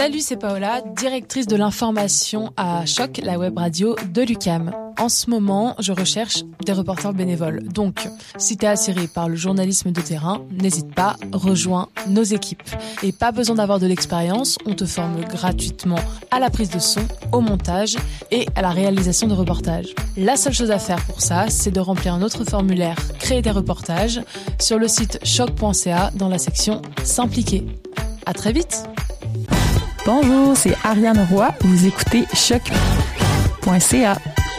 Salut, c'est Paola, directrice de l'information à Choc, la web radio de l'UQAM. En ce moment, je recherche des reporters bénévoles. Donc, si t'es attiré par le journalisme de terrain, n'hésite pas, rejoins nos équipes. Et pas besoin d'avoir de l'expérience, on te forme gratuitement à la prise de son, au montage et à la réalisation de reportages. La seule chose à faire pour ça, c'est de remplir notre formulaire « Créer des reportages » sur le site choc.ca dans la section « S'impliquer ». À très vite. Bonjour, c'est Ariane Roy. Vous écoutez choc.ca.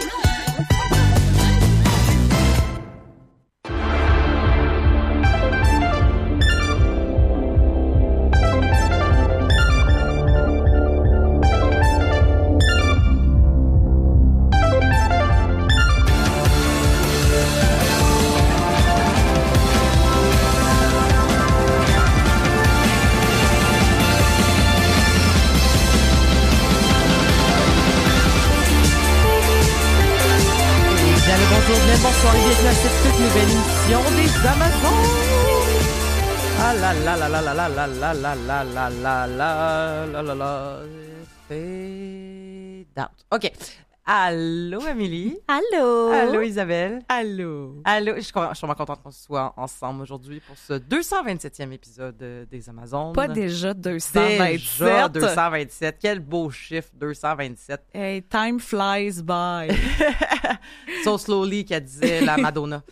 Bonsoir et bienvenue à cette toute nouvelle émission des Amazones. Ah là là là là là là là là là là là là là là là là. Fade out. OK. Allô, Amélie. Allô. Allô, Isabelle. Allô. Allô. Je suis vraiment contente qu'on soit ensemble aujourd'hui pour ce 227e épisode des Amazones. Pas déjà 227. Déjà 227. Quel beau chiffre, 227. Hey, time flies by. So slowly, qu'elle disait la Madonna.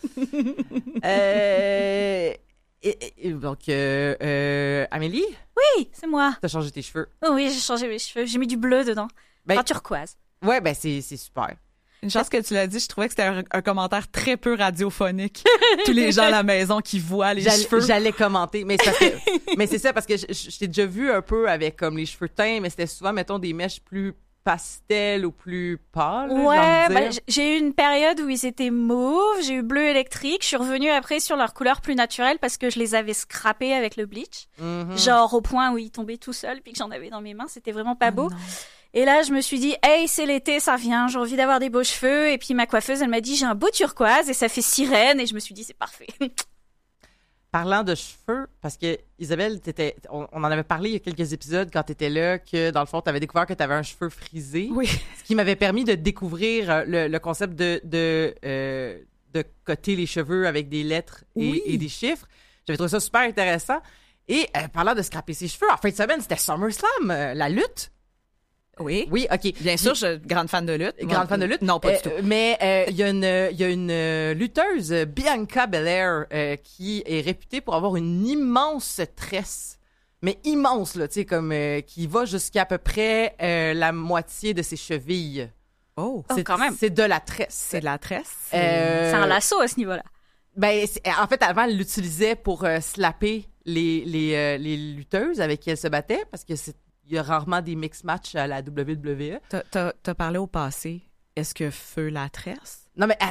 Donc, Amélie? Oui, c'est moi. T'as changé tes cheveux. Oh oui, j'ai changé mes cheveux. J'ai mis du bleu dedans. En turquoise. Ouais, ben c'est super. Une chose que tu l'as dit, je trouvais que c'était un commentaire très peu radiophonique. Tous les gens à la maison qui voient les cheveux. J'allais commenter, mais c'est ça parce que je t'ai déjà vu un peu avec comme les cheveux teints, mais c'était souvent, mettons, des mèches plus pastel ou plus pâles. Ouais, j'ai eu une période où ils étaient mauves, j'ai eu bleu électrique, je suis revenue après sur leur couleur plus naturelle parce que je les avais scrappés avec le bleach. Mm-hmm. Genre au point où ils tombaient tout seuls puis que j'en avais dans mes mains, c'était vraiment pas beau. Non. Et là, je me suis dit, hey, c'est l'été, ça revient, j'ai envie d'avoir des beaux cheveux. Et puis ma coiffeuse, elle m'a dit, j'ai un beau turquoise et ça fait sirène. Et je me suis dit, c'est parfait. Parlant de cheveux, parce que Isabelle, on en avait parlé il y a quelques épisodes quand tu étais là, que dans le fond, tu avais découvert que tu avais un cheveu frisé. Oui. Ce qui m'avait permis de découvrir le concept de coter les cheveux avec des lettres et des chiffres. J'avais trouvé ça super intéressant. Et parlant de scraper ses cheveux, en fin de semaine, c'était SummerSlam, la lutte. Oui. Oui, OK. Bien sûr, je suis grande fan de lutte. Grande fan de lutte? Non, pas du tout. Mais il y a une lutteuse, Bianca Belair, qui est réputée pour avoir une immense tresse. Mais immense, là, tu sais, comme qui va jusqu'à peu près la moitié de ses chevilles. Oh, quand même. C'est de la tresse. C'est de la tresse? C'est un lasso à ce niveau-là. Ben, en fait, avant, elle l'utilisait pour slapper les lutteuses avec qui elle se battait, parce que il y a rarement des mix matchs à la WWE. T'as parlé au passé. Est-ce que feu la tresse? Non, mais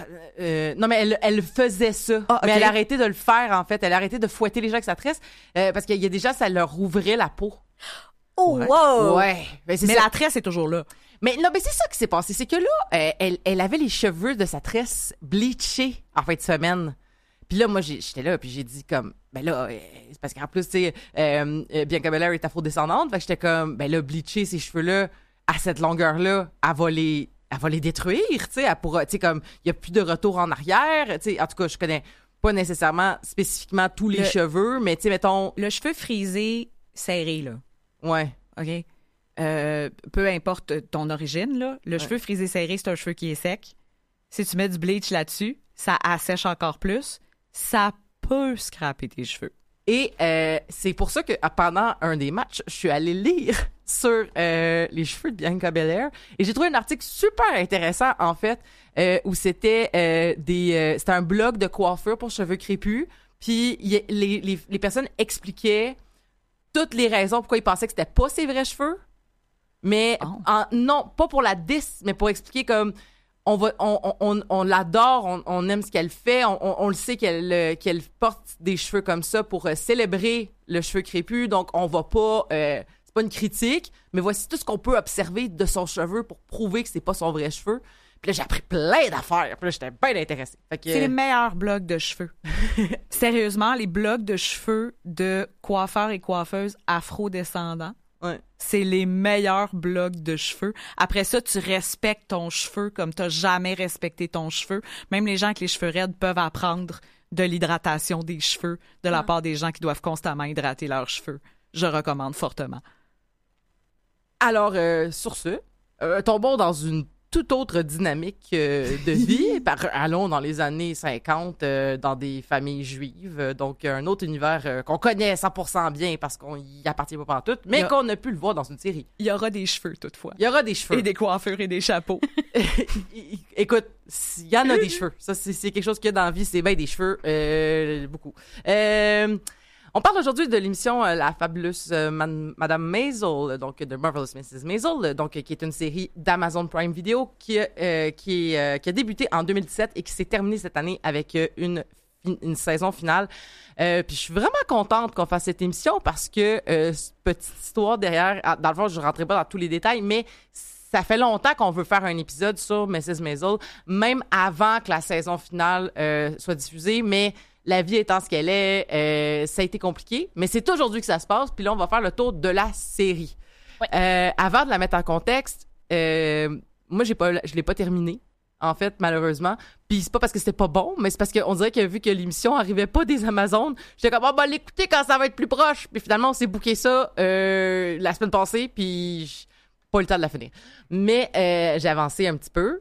elle faisait ça. Ah, okay. Mais elle a arrêté de le faire, en fait. Elle a arrêté de fouetter les gens avec sa tresse parce qu'il y a des gens, ça leur ouvrait la peau. Oh, wow! Ouais. Mais la tresse est toujours là. Mais non, mais c'est ça qui s'est passé. C'est que là, elle avait les cheveux de sa tresse bleachés en fin de semaine. Puis là, moi, j'étais là, puis j'ai dit comme, ben là, c'est parce qu'en plus, tu sais, Bianca Belair est afro-descendante, fait que j'étais comme, ben là, bleacher ces cheveux-là à cette longueur-là, elle va les détruire, tu sais, elle pourra, tu sais, comme, il y a plus de retour en arrière, tu sais, en tout cas, je connais pas nécessairement spécifiquement tous les cheveux, mais tu sais, mettons... Le cheveu frisé serré, là. Ouais. OK. Peu importe ton origine, là, le cheveu frisé serré, c'est un cheveu qui est sec. Si tu mets du bleach là-dessus, ça assèche encore plus. Ça peut scraper tes cheveux. Et c'est pour ça que pendant un des matchs, je suis allée lire sur les cheveux de Bianca Belair et j'ai trouvé un article super intéressant en fait où c'était c'était un blog de coiffure pour cheveux crépus. Puis les personnes expliquaient toutes les raisons pourquoi ils pensaient que c'était pas ses vrais cheveux, mais non pas pour la diss, mais pour expliquer comme on l'adore, on aime ce qu'elle fait, on le sait qu'elle porte des cheveux comme ça pour célébrer le cheveu crépus, donc on va pas, c'est pas une critique, mais voici tout ce qu'on peut observer de son cheveu pour prouver que c'est pas son vrai cheveu. Puis là, j'ai appris plein d'affaires, puis là, j'étais bien intéressée. C'est les meilleurs blogs de cheveux. Sérieusement, les blogs de cheveux de coiffeurs et coiffeuses afro-descendants. Ouais. C'est les meilleurs blocs de cheveux. Après ça, tu respectes ton cheveu comme t'as jamais respecté ton cheveu. Même les gens avec les cheveux raides peuvent apprendre de l'hydratation des cheveux de la part des gens qui doivent constamment hydrater leurs cheveux. Je recommande fortement. Alors, sur ce, tombons dans une toute autre dynamique de vie. Allons dans les années 50, dans des familles juives. Donc, un autre univers qu'on connaît 100% bien parce qu'on y appartient pas pantoute, mais qu'on a pu le voir dans une série. Il y aura des cheveux, toutefois. Il y aura des cheveux. Et des coiffures et des chapeaux. Écoute, il y en a des cheveux. Ça, c'est quelque chose qu'il y a dans la vie, c'est bien des cheveux. Beaucoup. On parle aujourd'hui de l'émission La fabuleuse Madame Maisel, donc de Marvelous Mrs. Maisel, donc qui est une série d'Amazon Prime Video qui a débuté en 2017 et qui s'est terminée cette année avec une saison finale. Puis je suis vraiment contente qu'on fasse cette émission parce que petite histoire derrière, dans le fond, je ne rentrerai pas dans tous les détails, mais ça fait longtemps qu'on veut faire un épisode sur Mrs. Maisel, même avant que la saison finale soit diffusée, mais la vie étant ce qu'elle est, ça a été compliqué, mais c'est aujourd'hui que ça se passe. Puis là, on va faire le tour de la série. Ouais. Avant de la mettre en contexte, moi, je l'ai pas terminée, en fait, malheureusement. Puis c'est pas parce que c'était pas bon, mais c'est parce qu'on dirait que vu que l'émission arrivait pas des Amazones, j'étais comme, on va l'écouter quand ça va être plus proche. Puis finalement, on s'est booké ça la semaine passée, puis pas eu le temps de la finir. Mais j'ai avancé un petit peu.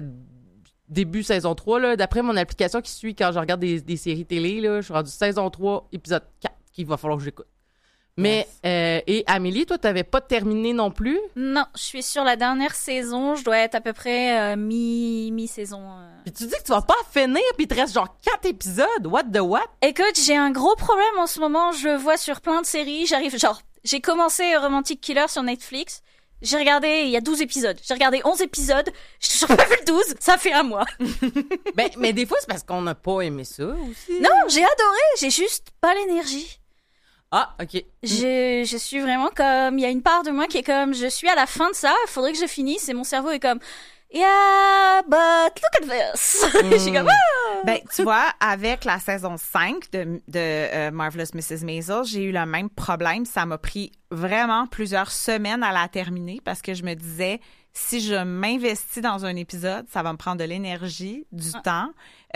Début saison 3, là, d'après mon application qui suit quand je regarde des séries télé, là, je suis rendue saison 3, épisode 4, qu'il va falloir que j'écoute. Mais, et Amélie, toi, t'avais pas terminé non plus? Non, je suis sur la dernière saison, je dois être à peu près mi-saison. Puis tu dis que tu vas pas finir, puis il te reste genre 4 épisodes, what the what? Écoute, j'ai un gros problème en ce moment, je le vois sur plein de séries, j'ai commencé Romantic Killer sur Netflix. J'ai regardé, il y a 12 épisodes. J'ai regardé 11 épisodes. J'ai toujours pas vu le 12. Ça fait un mois. mais des fois, c'est parce qu'on n'a pas aimé ça aussi. Non, j'ai adoré. J'ai juste pas l'énergie. Ah, OK. Je suis vraiment comme, il y a une part de moi qui est comme, je suis à la fin de ça. Il faudrait que je finisse. Et mon cerveau est comme, yeah, but look at this. Je suis comme, ah! Ben, tu vois, avec la saison 5 de Marvelous Mrs. Maisel, j'ai eu le même problème. Ça m'a pris vraiment plusieurs semaines à la terminer parce que je me disais, si je m'investis dans un épisode, ça va me prendre de l'énergie, du temps.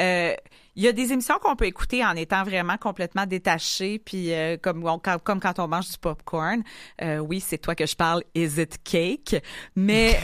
Il y a des émissions qu'on peut écouter en étant vraiment complètement détaché, puis comme quand on mange du popcorn. Oui, c'est toi que je parle. Is it cake? Mais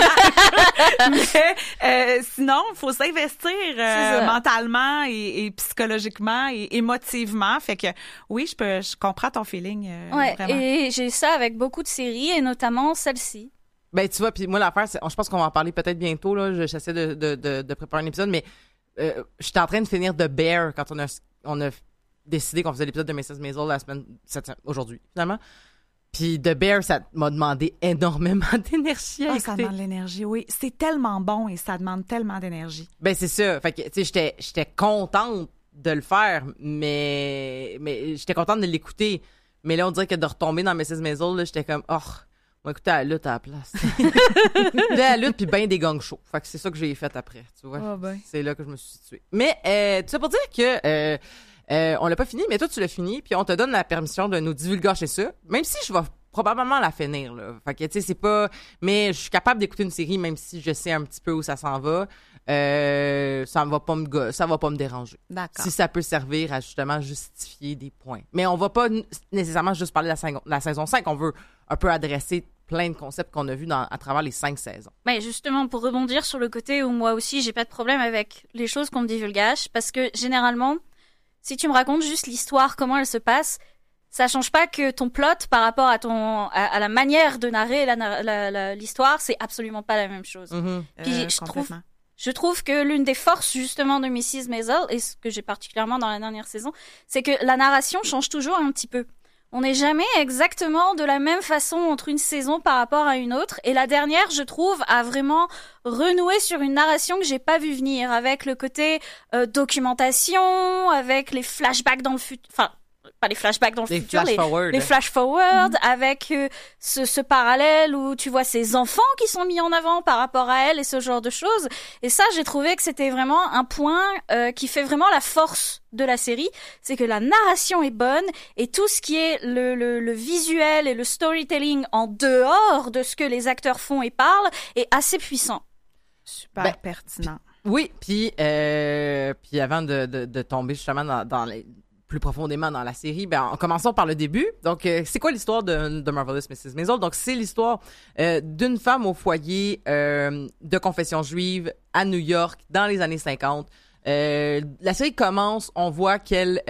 sinon, il faut s'investir mentalement et psychologiquement et émotivement. Fait que oui, je comprends ton feeling. Ouais, vraiment. et j'ai ça avec beaucoup de séries et notamment celle-ci. Ben, tu vois, puis moi, l'affaire, je pense qu'on va en parler peut-être bientôt, là. J'essaie de préparer un épisode, mais j'étais en train de finir The Bear quand on a décidé qu'on faisait l'épisode de Mrs. Maisel aujourd'hui, finalement. Puis The Bear, ça m'a demandé énormément d'énergie à écouter. Ça demande de l'énergie, oui. C'est tellement bon et ça demande tellement d'énergie. Ben, c'est ça. Fait que, tu sais, j'étais contente de le faire, mais j'étais contente de l'écouter. Mais là, on dirait que de retomber dans Mrs. Maisel, là, j'étais comme, moi, écoutez, la lutte à la place. La lutte, puis ben des gang shows. Fait que c'est ça que j'ai fait après, tu vois. Oh ben. C'est là que je me suis située. Mais, tout ça pour dire que on l'a pas fini, mais toi, tu l'as fini, puis on te donne la permission de nous divulgacher ça, même si je vais probablement la finir, là. Fait que, tu sais, c'est pas... Mais je suis capable d'écouter une série, même si je sais un petit peu où ça s'en va. Ça va pas me déranger. D'accord. Si ça peut servir à justement justifier des points. Mais on va pas nécessairement juste parler de la saison 5. On veut un peu adresser plein de concepts qu'on a vus à travers les 5 saisons. Mais justement, pour rebondir sur le côté où moi aussi, j'ai pas de problème avec les choses qu'on me divulgage, parce que généralement, si tu me racontes juste l'histoire, comment elle se passe, ça change pas que ton plot par rapport à la manière de narrer l'histoire, c'est absolument pas la même chose. Mm-hmm. Puis je trouve que l'une des forces justement de Mrs. Maisel, et ce que j'ai particulièrement dans la dernière saison, c'est que la narration change toujours un petit peu. On n'est jamais exactement de la même façon entre une saison par rapport à une autre. Et la dernière, je trouve, a vraiment renoué sur une narration que j'ai pas vu venir, avec le côté documentation, avec les flashbacks dans le futur. Enfin, pas les flashbacks dans le Les futur, flash-forward. les flash-forward avec ce parallèle où tu vois ces enfants qui sont mis en avant par rapport à elle et ce genre de choses. Et ça, j'ai trouvé que c'était vraiment un point qui fait vraiment la force de la série, c'est que la narration est bonne et tout ce qui est le visuel et le storytelling en dehors de ce que les acteurs font et parlent est assez puissant. Super pertinent. Oui, puis avant de tomber justement dans les plus profondément dans la série, en commençons par le début. Donc, c'est quoi l'histoire de Marvelous Mrs. Maisel? Donc, c'est l'histoire d'une femme au foyer de confession juive à New York dans les années 50. La série commence, on voit qu'elle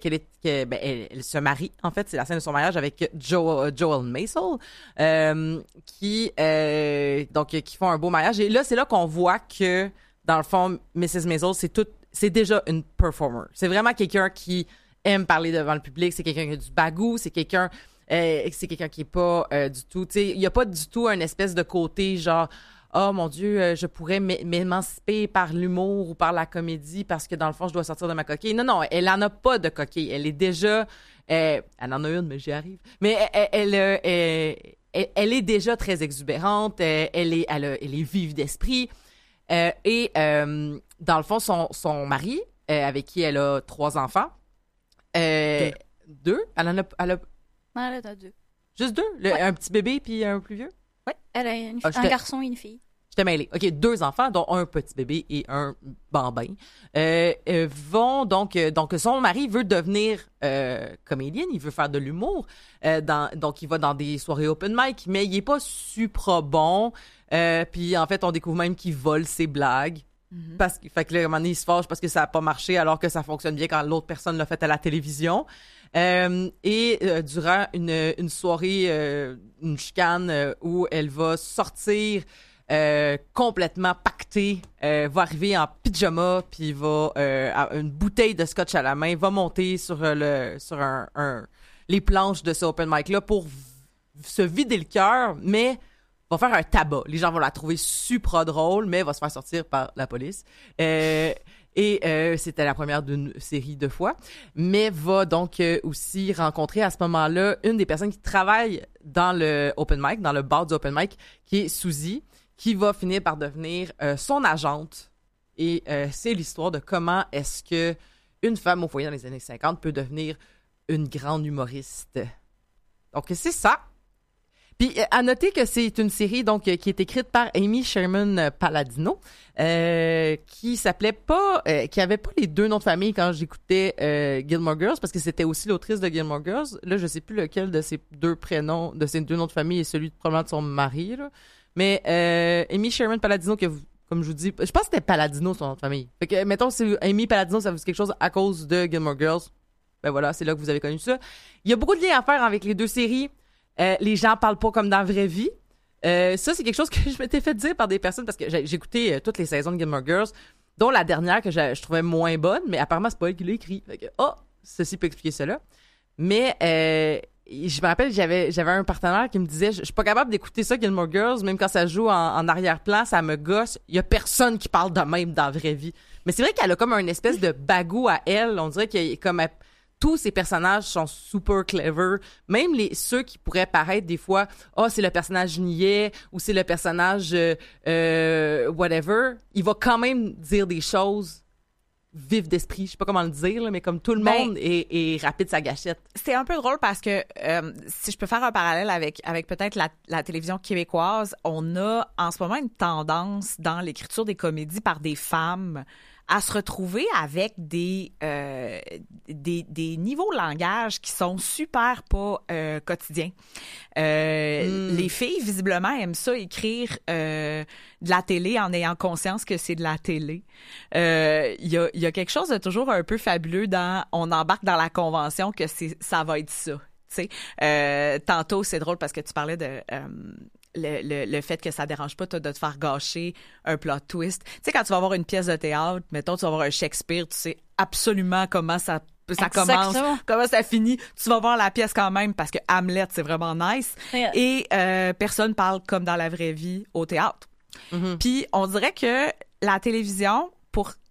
se marie. En fait, c'est la scène de son mariage avec Joel Maisel, qui font un beau mariage. Et là, c'est là qu'on voit que, dans le fond, Mrs. Maisel, c'est déjà une performer. C'est vraiment quelqu'un qui aime parler devant le public, c'est quelqu'un qui a du bagou, c'est quelqu'un qui est pas du tout, tu sais, il y a pas du tout un espèce de côté genre oh mon Dieu, je pourrais m'émanciper par l'humour ou par la comédie parce que dans le fond je dois sortir de ma coquille. Non, elle en a pas de coquille, elle est déjà elle en a une mais j'y arrive. Mais elle est déjà très exubérante, elle est vive d'esprit et dans le fond son mari avec qui elle a 3 enfants. Deux? Elle en a 2. Juste 2? Ouais. Un petit bébé puis un plus vieux? Ouais, elle a un garçon et une fille. Je t'ai mêlé. OK, 2 enfants, dont un petit bébé et un bambin. Vont donc son mari veut devenir comédien, il veut faire de l'humour. Donc, il va dans des soirées open mic, mais il est pas super bon. Puis, en fait, on découvre même qu'il vole ses blagues. Mm-hmm. Fait que là, à un moment donné, il se fâche parce que ça a pas marché alors que ça fonctionne bien quand l'autre personne l'a fait à la télévision. Durant une soirée, une chicane où elle va sortir complètement pactée, va arriver en pyjama puis va une bouteille de scotch à la main, va monter sur les planches de ce open mic là pour se vider le cœur, mais va faire un tabac. Les gens vont la trouver super drôle, mais va se faire sortir par la police. C'était la première d'une série de fois, mais va donc aussi rencontrer à ce moment-là une des personnes qui travaille dans le open mic, dans le bar du open mic, qui est Suzy, qui va finir par devenir son agente. Et c'est l'histoire de comment est-ce que une femme au foyer dans les années 50 peut devenir une grande humoriste. Donc c'est ça. Puis à noter que c'est une série donc qui est écrite par Amy Sherman Palladino, qui s'appelait pas, qui avait pas les 2 noms de famille quand j'écoutais Gilmore Girls, parce que c'était aussi l'autrice de Gilmore Girls. Là, je sais plus lequel de ces 2 prénoms, de ces 2 noms de famille est celui probablement de son mari. Là. Mais Amy Sherman Palladino, comme je vous dis, je pense que c'était Palladino son nom de famille. Fait que mettons si Amy Palladino ça vous dit quelque chose à cause de Gilmore Girls, ben voilà, c'est là que vous avez connu ça. Il y a beaucoup de liens à faire avec les 2 séries. Les gens parlent pas comme dans la vraie vie. Ça, c'est quelque chose que je m'étais fait dire par des personnes parce que j'ai écouté toutes les saisons de Gilmore Girls, dont la dernière que je trouvais moins bonne, mais apparemment, c'est pas elle qui l'a écrit. Fait que, ceci peut expliquer cela. Mais je me rappelle, j'avais un partenaire qui me disait, je suis pas capable d'écouter ça, Gilmore Girls, même quand ça joue en arrière-plan, ça me gosse. Il y a personne qui parle de même dans la vraie vie. Mais c'est vrai qu'elle a comme un espèce de bagou à elle. On dirait qu'il y a comme... Tous ces personnages sont super clever. Même ceux qui pourraient paraître des fois, c'est le personnage niais ou c'est le personnage whatever. Il va quand même dire des choses vives d'esprit. Je sais pas comment le dire, là, mais comme tout le monde est rapide sa gâchette. C'est un peu drôle parce que si je peux faire un parallèle avec peut-être la télévision québécoise, on a en ce moment une tendance dans l'écriture des comédies par des femmes à se retrouver avec des niveaux de langage qui sont super pas quotidiens. Les filles, visiblement, aiment ça écrire de la télé en ayant conscience que c'est de la télé. Il y a quelque chose de toujours un peu fabuleux dans « on embarque dans la convention que ça va être ça ». Tu sais, tantôt, c'est drôle parce que tu parlais de... le fait que ça dérange pas toi, de te faire gâcher un plot twist. Tu sais, quand tu vas voir une pièce de théâtre, mettons, tu vas voir un Shakespeare, tu sais absolument comment ça commence, comment ça finit. Tu vas voir la pièce quand même parce que Hamlet, c'est vraiment nice. Yeah. Et personne parle comme dans la vraie vie au théâtre. Mm-hmm. Puis on dirait que la télévision, pour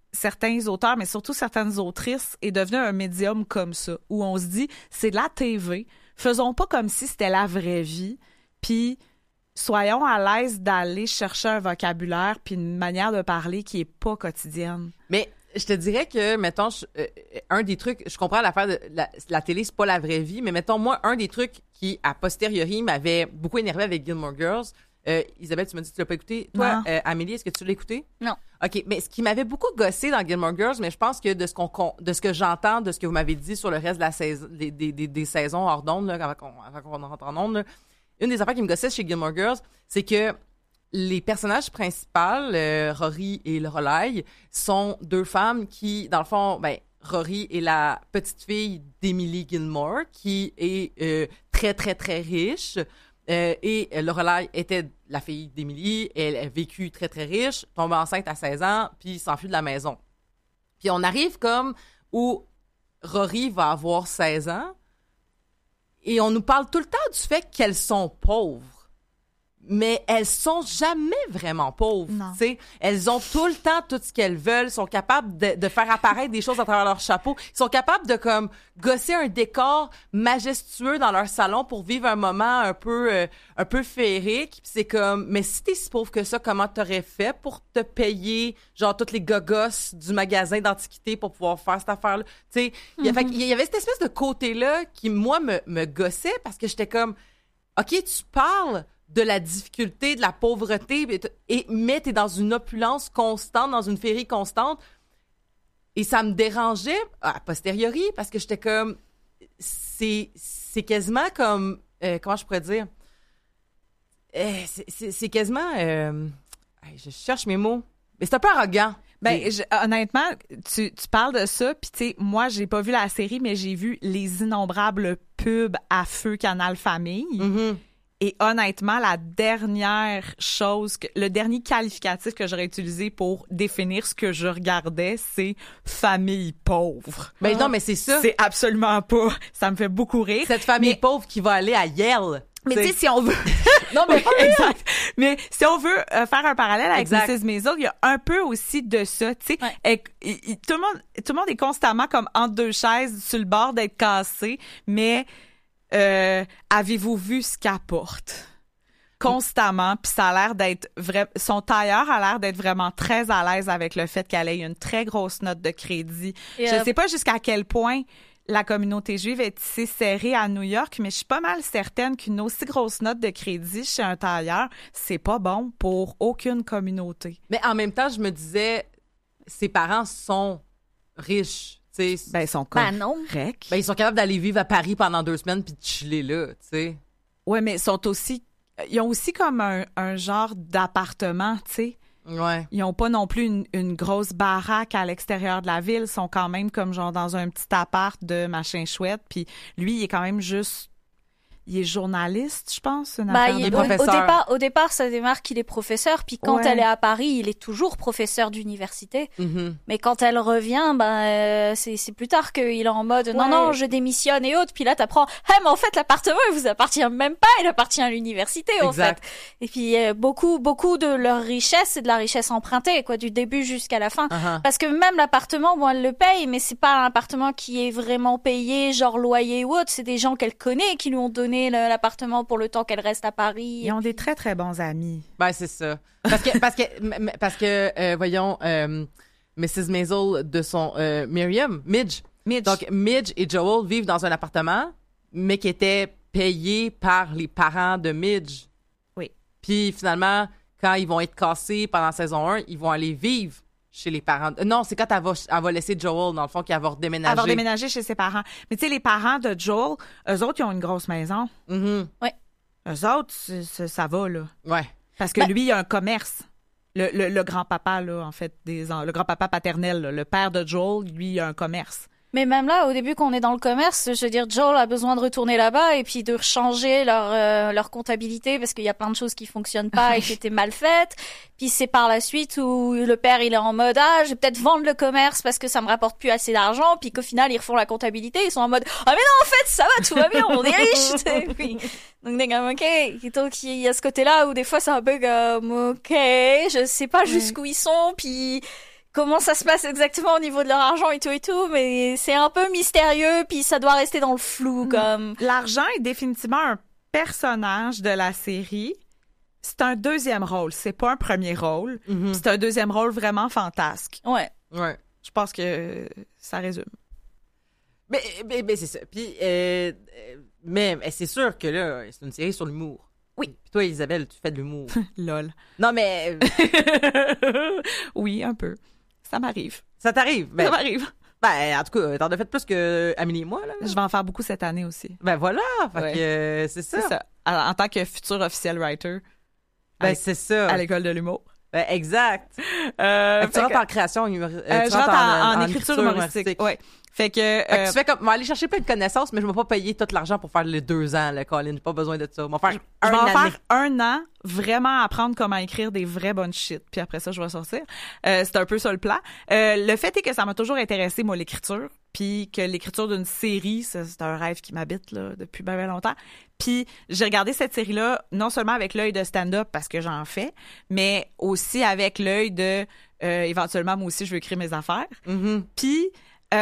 certains auteurs, mais surtout certaines autrices, est devenu un médium comme ça, où on se dit, c'est de la TV, faisons pas comme si c'était la vraie vie, puis soyons à l'aise d'aller chercher un vocabulaire puis une manière de parler qui est pas quotidienne. Mais je te dirais que, mettons, un des trucs, je comprends l'affaire de la télé, c'est pas la vraie vie, mais mettons, moi, un des trucs qui, à posteriori, m'avait beaucoup énervé avec Gilmore Girls, Isabelle, tu m'as dit que tu l'as pas écouté. Toi, Amélie, est-ce que tu l'as écouté? Non. OK, mais ce qui m'avait beaucoup gossé dans Gilmore Girls, mais je pense que de ce que j'entends, de ce que vous m'avez dit sur le reste de la saison, des saisons hors d'onde, là, avant qu'on rentre en onde, là, une des affaires qui me gossait chez Gilmore Girls, c'est que les personnages principaux, Rory et Lorelai, sont deux femmes qui, dans le fond, Rory est la petite fille d'Emily Gilmore, qui est très, très, très riche. Et Lorelai était la fille d'Emily. Elle a vécu très, très riche, tombe enceinte à 16 ans, puis s'enfuit de la maison. Puis on arrive comme où Rory va avoir 16 ans, et on nous parle tout le temps du fait qu'elles sont pauvres. Mais elles sont jamais vraiment pauvres, tu sais. Elles ont tout le temps tout ce qu'elles veulent, sont capables de faire apparaître des choses à travers leur chapeau, ils sont capables de comme gosser un décor majestueux dans leur salon pour vivre un moment un peu féerique. Puis c'est comme, mais si t'es si pauvre que ça, comment t'aurais fait pour te payer genre toutes les gogosses du magasin d'antiquité pour pouvoir faire cette affaire-là, tu sais. Il y avait cette espèce de côté-là qui moi me gossait parce que j'étais comme, ok, tu parles de la difficulté, de la pauvreté, mais t'es dans une opulence constante, dans une féerie constante. Et ça me dérangeait, a posteriori, parce que j'étais comme... C'est quasiment comme... comment je pourrais dire? C'est quasiment... je cherche mes mots. Mais c'est un peu arrogant. Honnêtement, tu parles de ça, puis tu sais, moi, j'ai pas vu la série, mais j'ai vu les innombrables pubs à feu Canal Famille. Mm-hmm. Et honnêtement, la dernière chose, le dernier qualificatif que j'aurais utilisé pour définir ce que je regardais, c'est famille pauvre. Ben non, mais c'est ça. C'est absolument pas. Ça me fait beaucoup rire. Cette famille pauvre qui va aller à Yale. Mais tu sais, si on veut... non, mais exact. Mais si on veut faire un parallèle avec Mrs. Maisel, il y a un peu aussi de ça, tu sais. Ouais. Tout le monde est constamment comme entre deux chaises sur le bord d'être cassé, mais... avez-vous vu ce qu'elle porte? Constamment, puis ça a l'air d'être son tailleur a l'air d'être vraiment très à l'aise avec le fait qu'elle ait une très grosse note de crédit. Je sais pas jusqu'à quel point la communauté juive est si serrée à New York, mais je suis pas mal certaine qu'une aussi grosse note de crédit chez un tailleur, c'est pas bon pour aucune communauté. Mais en même temps, je me disais, ses parents sont riches. Ils sont corrects. Ils sont capables d'aller vivre à Paris pendant 2 semaines puis de chiller là, tu sais. Ouais, mais ils ont aussi comme un genre d'appartement, tu sais. Ouais. Ils ont pas non plus une grosse baraque à l'extérieur de la ville, ils sont quand même comme genre dans un petit appart de machin chouette, puis lui, il est quand même juste... Il est journaliste, je pense, Au départ, ça démarre qu'il est professeur, puis quand elle est à Paris, il est toujours professeur d'université. Mm-hmm. Mais quand elle revient, c'est plus tard qu'il est en mode non, je démissionne et autres. Puis là, t'apprends, mais en fait, l'appartement, il vous appartient même pas, il appartient à l'université, en fait. Et puis, beaucoup de leur richesse, c'est de la richesse empruntée, quoi, du début jusqu'à la fin. Uh-huh. Parce que même l'appartement, elle le paye, mais c'est pas un appartement qui est vraiment payé, genre loyer ou autre. C'est des gens qu'elle connaît qui lui ont donné l'appartement pour le temps qu'elle reste à Paris. Ils ont des très, très bons amis. Ben, c'est ça. Parce que voyons, Mrs. Maisel de son... Midge. Donc, Midge et Joel vivent dans un appartement, mais qui était payé par les parents de Midge. Oui. Puis, finalement, quand ils vont être cassés pendant saison 1, ils vont aller vivre chez les parents. Non, c'est quand elle va laisser Joel, dans le fond, qu'elle va redéménager. Elle va redéménager chez ses parents. Mais tu sais, les parents de Joel, eux autres, ils ont une grosse maison. Mm-hmm. Oui. Eux autres, ça va, là. Ouais. Parce que lui, il a un commerce. Le grand-papa, là, en fait, le grand-papa paternel, là, le père de Joel, lui, il a un commerce. Mais même là, au début, quand on est dans le commerce, je veux dire, Joel a besoin de retourner là-bas et puis de changer leur comptabilité parce qu'il y a plein de choses qui fonctionnent pas et qui étaient mal faites. Puis c'est par la suite où le père, il est en mode, je vais peut-être vendre le commerce parce que ça me rapporte plus assez d'argent. Puis qu'au final, ils refont la comptabilité. Ils sont en mode, mais non, en fait, ça va, tout va bien, on est riches. Puis, donc, t'es comme, OK. Donc, il y a ce côté-là où des fois, c'est un peu comme, OK, je sais pas jusqu'où ils sont. Puis comment ça se passe exactement au niveau de leur argent et tout, mais c'est un peu mystérieux, puis ça doit rester dans le flou, comme... L'argent est définitivement un personnage de la série. C'est un deuxième rôle, c'est pas un premier rôle. C'est un deuxième rôle vraiment fantasque. Ouais. Je pense que ça résume. Mais c'est ça. Puis, mais c'est sûr que là, c'est une série sur l'humour. Oui. Puis toi, Isabelle, tu fais de l'humour. Lol. Non, mais... Oui, un peu. Ça m'arrive. Ça t'arrive? Ça m'arrive. Ben, en tout cas, t'en as fait plus que Amélie et moi, là. Je vais en faire beaucoup cette année aussi. Ben voilà, fait Ouais. que c'est ça. C'est ça. En tant que futur officiel writer Ben c'est ça. à l'école de l'humour. Ben exact. Fait que tu rentres en création humoristique. je rentre en écriture humoristique. Ouais. Fait que... Fait que tu fais comme, aller chercher plein de connaissances, mais je ne vais pas payer tout l'argent pour faire les 2 ans, là, Colin. J'ai pas besoin de ça. Je vais faire je vais en année. faire 1 an, vraiment apprendre comment écrire des vraies bonnes shit. Puis après ça, je vais sortir. C'est un peu ça le plan. Le fait est que ça m'a toujours intéressé, moi, l'écriture. Puis que l'écriture d'une série, ça, c'est un rêve qui m'habite là depuis bien longtemps. Puis j'ai regardé cette série-là non seulement avec l'œil de stand-up parce que j'en fais, mais aussi avec l'œil de éventuellement, moi aussi, je veux écrire mes affaires. Puis...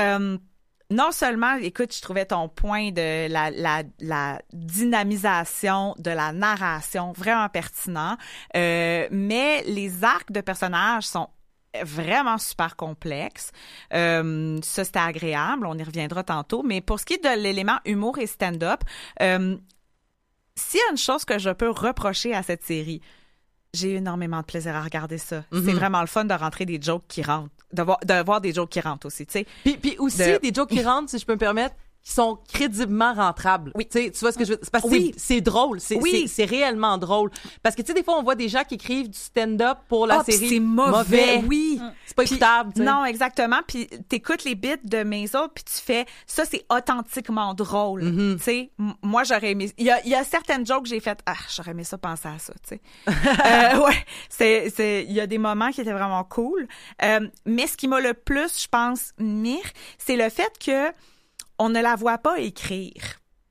non seulement, écoute, je trouvais ton point de la dynamisation de la narration vraiment pertinent, mais les arcs de personnages sont vraiment super complexes. Ça, c'était agréable. On y reviendra tantôt. Mais pour ce qui est de l'élément humour et stand-up, s'il y a une chose que je peux reprocher à cette série, j'ai eu énormément de plaisir à regarder ça. C'est vraiment le fun de rentrer des jokes qui rentrent. De voir des jokes qui rentrent aussi, tu sais. Puis aussi, des jokes qui rentrent, si je peux me permettre, qui sont crédiblement rentrables. Oui. Tu sais, tu vois ce que je veux dire? Parce que c'est drôle. C'est réellement drôle. Parce que, tu sais, des fois, on voit des gens qui écrivent du stand-up pour la série. C'est mauvais. Oui. C'est pas écoutable, tu sais. Non, exactement. Puis t'écoutes les bits de Maisel, puis tu fais, ça, c'est authentiquement drôle. Tu sais, moi, j'aurais aimé... Il y a certaines jokes que j'ai faites, j'aurais aimé ça penser à ça, tu sais. Il y a des moments qui étaient vraiment cool. Mais ce qui m'a le plus, je pense, c'est le fait que on ne la voit pas écrire.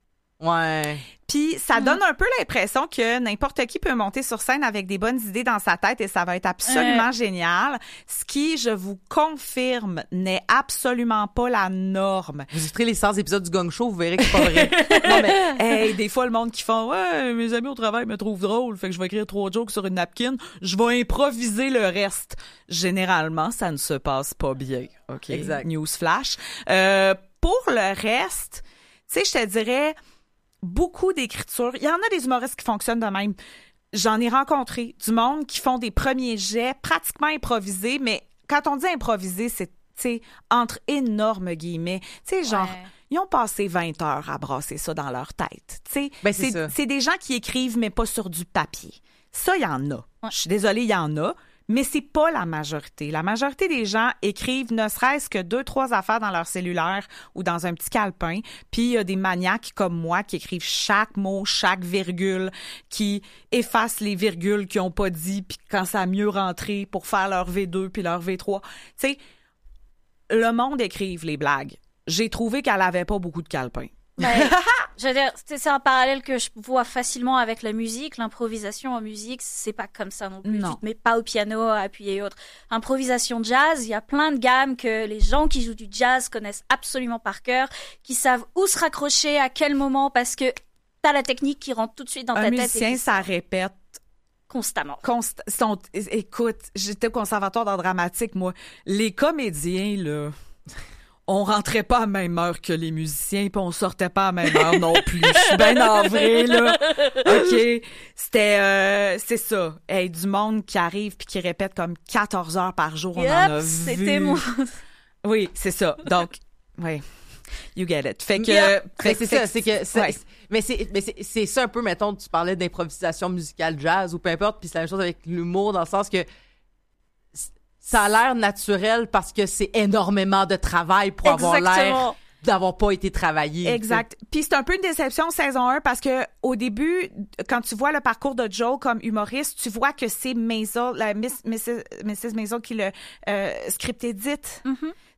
Ouais. Puis ça donne un peu l'impression que n'importe qui peut monter sur scène avec des bonnes idées dans sa tête et ça va être absolument génial. Ce qui, je vous confirme, n'est absolument pas la norme. Vous écouterez les 100 épisodes du Gong Show, vous verrez que c'est pas vrai. Non, mais des fois, le monde qui font « Ouais, mes amis au travail me trouvent drôle, fait que je vais écrire 3 jokes sur une napkin, je vais improviser le reste. » Généralement, ça ne se passe pas bien. OK? Exact. Newsflash. Pour le reste, tu sais, je te dirais... beaucoup d'écriture. Il y en a des humoristes qui fonctionnent de même. J'en ai rencontré du monde qui font des premiers jets pratiquement improvisés, mais quand on dit improviser, c'est, tu sais, entre énormes guillemets. Tu sais, genre, ils ont passé 20 heures à brasser ça dans leur tête. Tu sais, c'est des gens qui écrivent, mais pas sur du papier. Ça, il y en a. Je suis désolée, il y en a. Mais c'est pas la majorité. La majorité des gens écrivent ne serait-ce que 2-3 affaires dans leur cellulaire ou dans un petit calepin. Puis il y a des maniaques comme moi qui écrivent chaque mot, chaque virgule, qui effacent les virgules qu'ils ont pas dit, puis quand ça a mieux rentré pour faire leur V2 puis leur V3. Tu sais, le monde écrive les blagues. J'ai trouvé qu'elle avait pas beaucoup de calepins. Je veux dire, c'est un parallèle que je vois facilement avec la musique. L'improvisation en musique, c'est pas comme ça non plus. Non. Tu te mets pas au piano à appuyer et autres. Improvisation jazz, il y a plein de gammes que les gens qui jouent du jazz connaissent absolument par cœur, qui savent où se raccrocher, à quel moment, parce que t'as la technique qui rentre tout de suite dans ta tête. Un musicien, ça répète constamment. Écoute, j'étais au conservatoire d'art dramatique, moi. Les comédiens, là... On rentrait pas à la même heure que les musiciens, puis on sortait pas à la même heure non plus. Je suis bien navrée, là. OK? C'était... c'est ça. Hey, du monde qui arrive puis qui répète comme 14 heures par jour, on en a vu. C'était mon... Oui, c'est ça. Donc, oui. You get it. Fait que... Mais c'est ça un peu, mettons, tu parlais d'improvisation musicale jazz ou peu importe, puis c'est la même chose avec l'humour dans le sens que ça a l'air naturel parce que c'est énormément de travail pour avoir l'air d'avoir pas été travaillé. Exact. Puis c'est un peu une déception saison 1 parce que au début, quand tu vois le parcours de Joe comme humoriste, tu vois que c'est Maisel, la Mrs. Maisel qui le script édite. Tu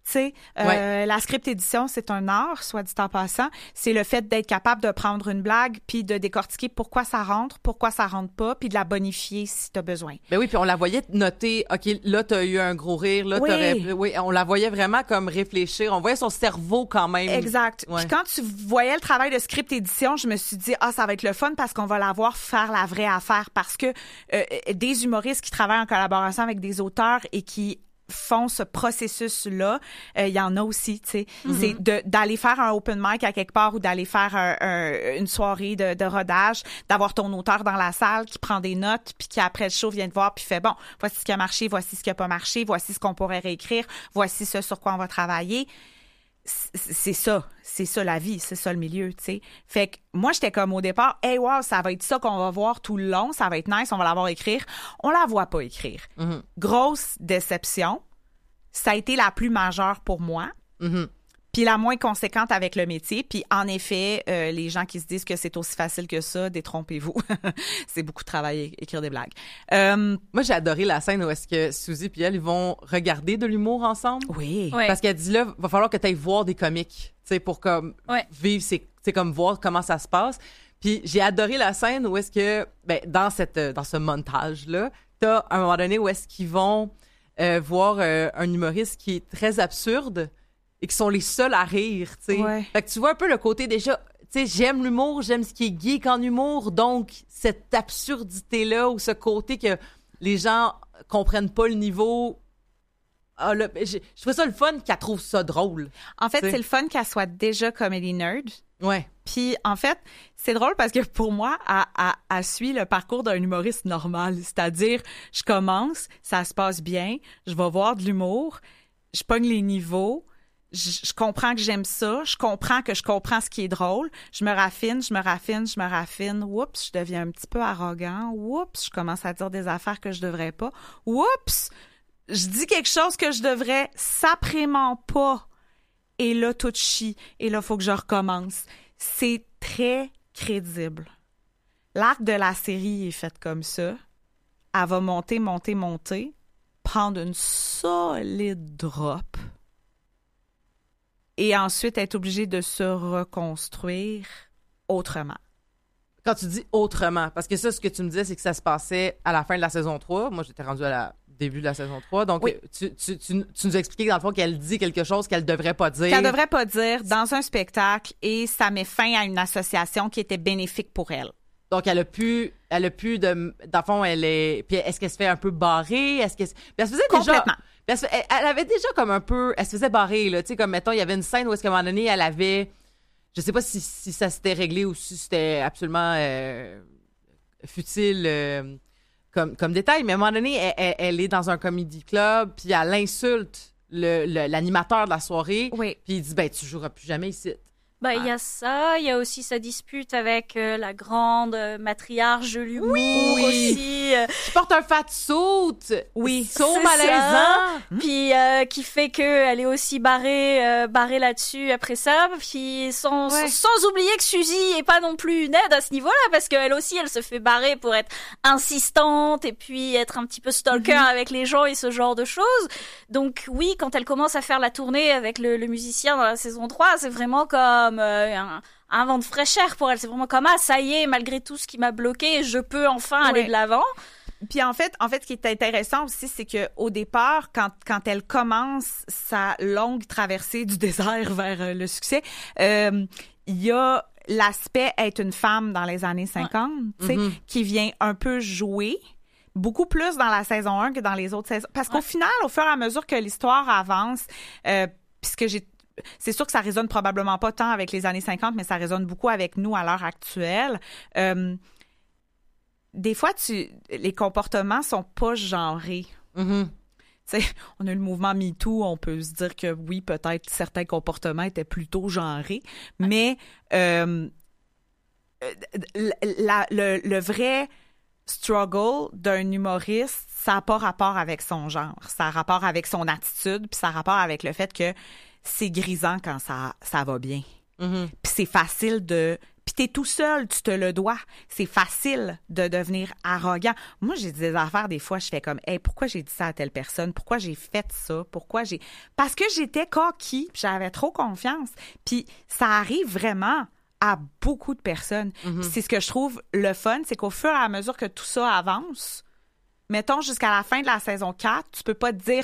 Tu sais, la script édition, c'est un art, soit dit en passant. C'est le fait d'être capable de prendre une blague puis de décortiquer pourquoi ça rentre pas, puis de la bonifier si t'as besoin. Ben oui, puis on la voyait noter, OK, là, t'as eu un gros rire, là, oui, on la voyait vraiment comme réfléchir. On voyait son cerveau quand même. Exact. Ouais. Puis quand tu voyais le travail de script édition, je me suis dit, ça va être le fun parce qu'on va la voir faire la vraie affaire. Parce que des humoristes qui travaillent en collaboration avec des auteurs et qui font ce processus-là, il y en a aussi, tu sais. C'est d'aller faire un open mic à quelque part ou d'aller faire une soirée de rodage, d'avoir ton auteur dans la salle qui prend des notes puis qui, après le show, vient te voir puis fait, bon, voici ce qui a marché, voici ce qui a pas marché, voici ce qu'on pourrait réécrire, voici ce sur quoi on va travailler. C'est ça la vie, c'est ça le milieu, tu sais. Fait que moi, j'étais comme au départ, hey, wow, ça va être ça qu'on va voir tout le long, ça va être nice, on va la voir écrire. On la voit pas écrire. Grosse déception. Ça a été la plus majeure pour moi. Puis la moins conséquente avec le métier. Puis en effet, les gens qui se disent que c'est aussi facile que ça, détrompez-vous. C'est beaucoup de travail écrire des blagues. Moi, j'ai adoré la scène où est-ce que Suzy et elle, ils vont regarder de l'humour ensemble. Oui. Parce qu'elle dit là, va falloir que tu ailles voir des comiques, tu sais, pour comme vivre, c'est comme voir comment ça se passe. Puis j'ai adoré la scène où est-ce que, dans ce montage-là, t'as un moment donné où est-ce qu'ils vont voir un humoriste qui est très absurde et qui sont les seuls à rire, tu sais. Ouais. Fait que tu vois un peu le côté déjà, tu sais, j'aime l'humour, j'aime ce qui est geek en humour, donc cette absurdité-là ou ce côté que les gens comprennent pas le niveau. Je trouve ça le fun qu'elle trouve ça drôle. En fait, t'sais. c'est le fun qu'elle soit déjà comedy nerd. Ouais. Puis, en fait, c'est drôle parce que pour moi, elle suit le parcours d'un humoriste normal. C'est-à-dire, je commence, ça se passe bien, je vais voir de l'humour, je pogne les niveaux, je comprends que j'aime ça, je comprends que je comprends ce qui est drôle, je me raffine, oups, je deviens un petit peu arrogant, oups, je commence à dire des affaires que je devrais pas, oups, je dis quelque chose que je devrais saprément pas, et là, tout chie, et là, faut que je recommence. C'est très crédible. L'arc de la série est fait comme ça. Elle va monter, prendre une solide drop et ensuite être obligée de se reconstruire autrement. Quand tu dis autrement, parce que ça, ce que tu me disais, c'est que ça se passait à la fin de la saison 3. Moi, j'étais rendue début de la saison 3. Donc, oui. tu nous as expliqué, dans le fond, qu'elle dit quelque chose qu'elle devrait pas dire. Qu'elle devrait pas dire dans un spectacle et ça met fin à une association qui était bénéfique pour elle. Donc, elle a plus de... Dans le fond, elle est... Puis est-ce qu'elle se fait un peu barrer? Est-ce qu'elle... Puis elle se faisait complètement. Déjà... Elle avait déjà comme un peu... Elle se faisait barrer, là. Tu sais, comme, mettons, il y avait une scène où est-ce qu'à un moment donné, elle avait... Je sais pas si ça s'était réglé ou si c'était absolument futile comme détail, mais à un moment donné, elle est dans un comedy club, puis elle insulte l'animateur de la soirée, oui. Puis il dit, tu joueras plus jamais ici. Il y a ça, il y a aussi sa dispute avec la grande matriarche de l'humour aussi. Qui porte un fat suit. Oui, so malaisant. Puis qui fait qu'elle est aussi barrée là-dessus après ça. Puis sans oublier que Suzy est pas non plus une aide à ce niveau-là, parce qu'elle aussi, elle se fait barrer pour être insistante et puis être un petit peu stalker avec les gens et ce genre de choses. Donc oui, quand elle commence à faire la tournée avec le musicien dans la saison 3, c'est vraiment comme un vent de fraîcheur pour elle. C'est vraiment comme, ça y est, malgré tout ce qui m'a bloqué, je peux enfin aller de l'avant. Puis en fait, ce qui est intéressant aussi, c'est que au départ, quand elle commence sa longue traversée du désert vers le succès, il y a l'aspect être une femme dans les années 50, tu sais, qui vient un peu jouer. Beaucoup plus dans la saison 1 que dans les autres saisons. Parce qu'au final, au fur et à mesure que l'histoire avance, puisque c'est sûr que ça résonne probablement pas tant avec les années 50, mais ça résonne beaucoup avec nous à l'heure actuelle. Des fois, les comportements sont pas genrés. T'sais, on a eu le mouvement MeToo, on peut se dire que oui, peut-être certains comportements étaient plutôt genrés, mais le vrai struggle d'un humoriste, ça n'a pas rapport avec son genre, ça a rapport avec son attitude, puis ça a rapport avec le fait que c'est grisant quand ça va bien. Puis c'est facile puis t'es tout seul, tu te le dois. C'est facile de devenir arrogant. Moi, j'ai des affaires, des fois, je fais comme, hey, pourquoi j'ai dit ça à telle personne? Pourquoi j'ai fait ça? Parce que j'étais coquille, puis j'avais trop confiance. Puis ça arrive vraiment à beaucoup de personnes. Puis c'est ce que je trouve le fun, c'est qu'au fur et à mesure que tout ça avance, mettons, jusqu'à la fin de la saison 4, tu peux pas te dire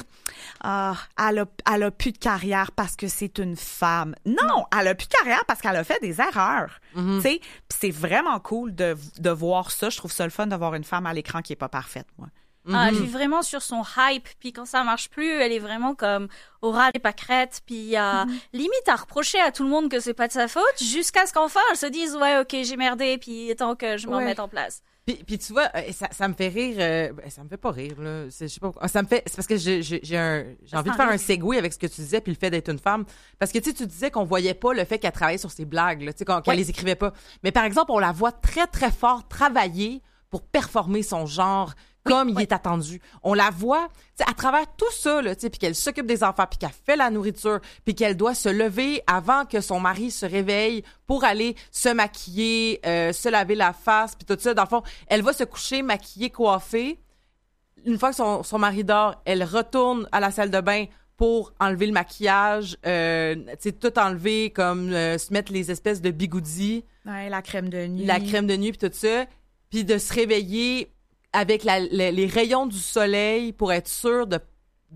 elle a plus de carrière parce que c'est une femme. Non, elle a plus de carrière parce qu'elle a fait des erreurs. Tu sais, puis c'est vraiment cool de voir ça. Je trouve ça le fun de voir une femme à l'écran qui est pas parfaite, moi. Elle vit vraiment sur son hype, puis quand ça marche plus, elle est vraiment comme au ras des pâquerettes, puis il y a limite à reprocher à tout le monde que c'est pas de sa faute, jusqu'à ce qu'enfin elle se dise ouais, ok, j'ai merdé, puis tant que je me remette en place. Puis tu vois, ça me fait rire. Ça me fait pas rire, là. Je sais pas pourquoi. Ça me fait. C'est parce que j'ai envie de faire un segue avec ce que tu disais, puis le fait d'être une femme. Parce que tu disais qu'on voyait pas le fait qu'elle travaillait sur ses blagues, là, qu'elle les écrivait pas. Mais par exemple, on la voit très, très fort travailler pour performer son genre comme il est attendu. On la voit, à travers tout ça, là, puis qu'elle s'occupe des enfants, puis qu'elle fait la nourriture, puis qu'elle doit se lever avant que son mari se réveille pour aller se maquiller, se laver la face, puis tout ça. Dans le fond, elle va se coucher, maquillée, coiffée. Une fois que son mari dort, elle retourne à la salle de bain pour enlever le maquillage, tout enlever, comme se mettre les espèces de bigoudis. Ouais, la crème de nuit. La crème de nuit, puis tout ça. Puis de se réveiller avec les rayons du soleil pour être sûre de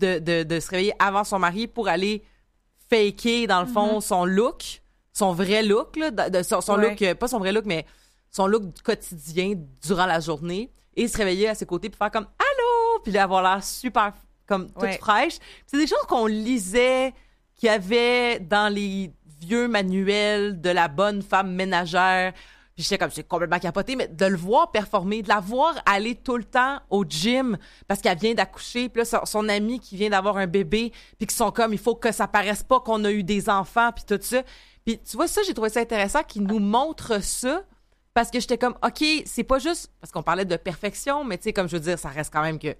se réveiller avant son mari pour aller faker, dans le fond, son look, son vrai look, là, son look, pas son vrai look, mais son look quotidien durant la journée, et se réveiller à ses côtés puis faire comme « Allô! » puis avoir l'air super, comme, toute fraîche. Puis c'est des choses qu'on lisait, qu'il y avait dans les vieux manuels de la bonne femme ménagère. Puis j'étais comme, c'est complètement capoté, mais de le voir performer, de la voir aller tout le temps au gym parce qu'elle vient d'accoucher, puis là, son amie qui vient d'avoir un bébé, puis qui sont comme, il faut que ça paraisse pas qu'on a eu des enfants, puis tout ça. Puis tu vois, ça, j'ai trouvé ça intéressant qu'ils nous montrent ça, parce que j'étais comme, OK, c'est pas juste, parce qu'on parlait de perfection, mais tu sais, comme je veux dire, ça reste quand même que